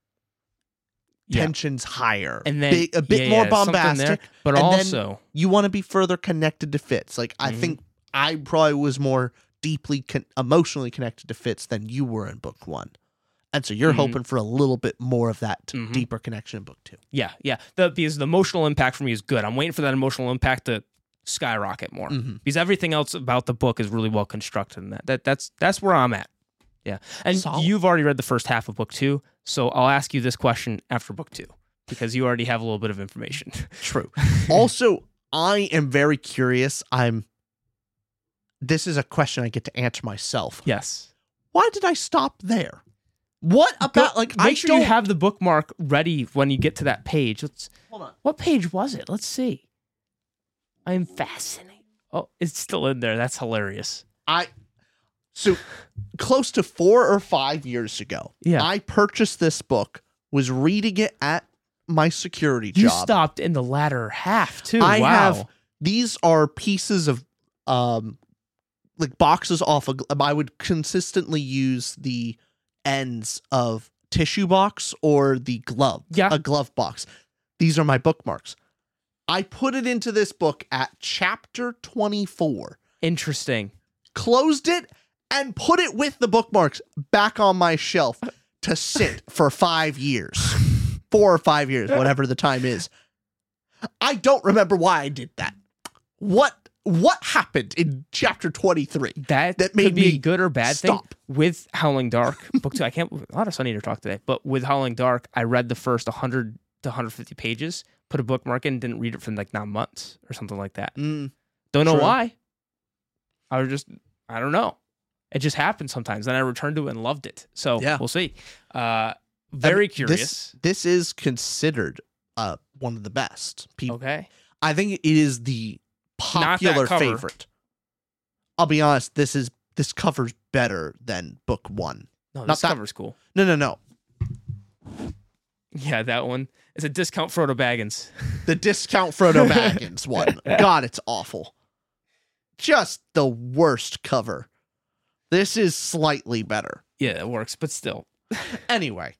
Tensions higher, and then a bit more bombastic, there, but also you want to be further connected to Fitz. Like, I think I probably was more deeply emotionally connected to Fitz than you were in book 1. And so you're hoping for a little bit more of that deeper connection in book 2. Yeah. Because the emotional impact for me is good. I'm waiting for that emotional impact to skyrocket more, because everything else about the book is really well constructed in that. That's where I'm at. Yeah. And you've already read the first half of book 2, so I'll ask you this question after book 2, because you already have a little bit of information. True. Also, I am very curious. This is a question I get to answer myself. Yes. Why did I stop there? What about, make sure you have the bookmark ready when you get to that page. Hold on. What page was it? Let's see. I am fascinated. Oh, it's still in there. That's hilarious. So close to 4 or 5 years ago, Yeah. I purchased this book, was reading it at my security You job. stopped in the latter half too. I wow. have these are pieces of like boxes off of, I would consistently use the ends of tissue box or the glove, Yeah. a glove box. These are my bookmarks. I put it into this book at chapter 24, Interesting. closed it, and put it with the bookmarks back on my shelf to sit for 5 years. 4 or 5 years, whatever the time is. I don't remember why I did that. What happened in chapter 23? That That made could be me a good or bad stop. thing. With Howling Dark, book 2, a lot of Sun Eater talk today, but with Howling Dark, I read the first 100 to 150 pages, put a bookmark in, didn't read it for like 9 months or something like that. Don't know true. why. I don't know. It just happens sometimes. Then I returned to it and loved it. So Yeah. we'll see. Very curious. This is considered one of the best. Okay. I think it is the popular cover. favorite. I'll be honest, this cover's better than book 1. No, Not this that- cover's cool. No. Yeah, that one. It's a discount Frodo Baggins. The discount Frodo Baggins one. God, it's awful. Just the worst cover. This is slightly better. Yeah, it works, but still. Anyway,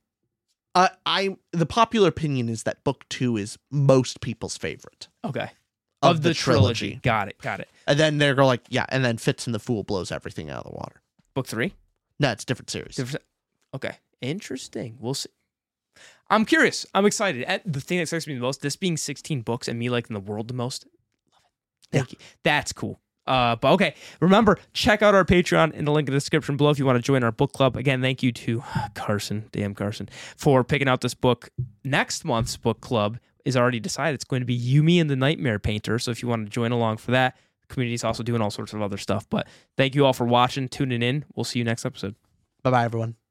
the popular opinion is that book 2 is most people's favorite Okay. of the trilogy. Got it. And then they're like, yeah, and then Fitz and the Fool blows everything out of the water. Book 3? No, it's a different series. Okay. Interesting. We'll see. I'm curious. I'm excited. And the thing that excites me the most, this being 16 books and me liking the world the most, love it. Thank you. That's cool. But okay, remember, check out our Patreon in the link in the description below if you want to join our book club. Again, thank you to Carson, for picking out this book. Next month's book club is already decided. It's going to be Yumi and the Nightmare Painter. So if you want to join along for that, the community is also doing all sorts of other stuff. But thank you all for watching, tuning in. We'll see you next episode. Bye-bye, everyone.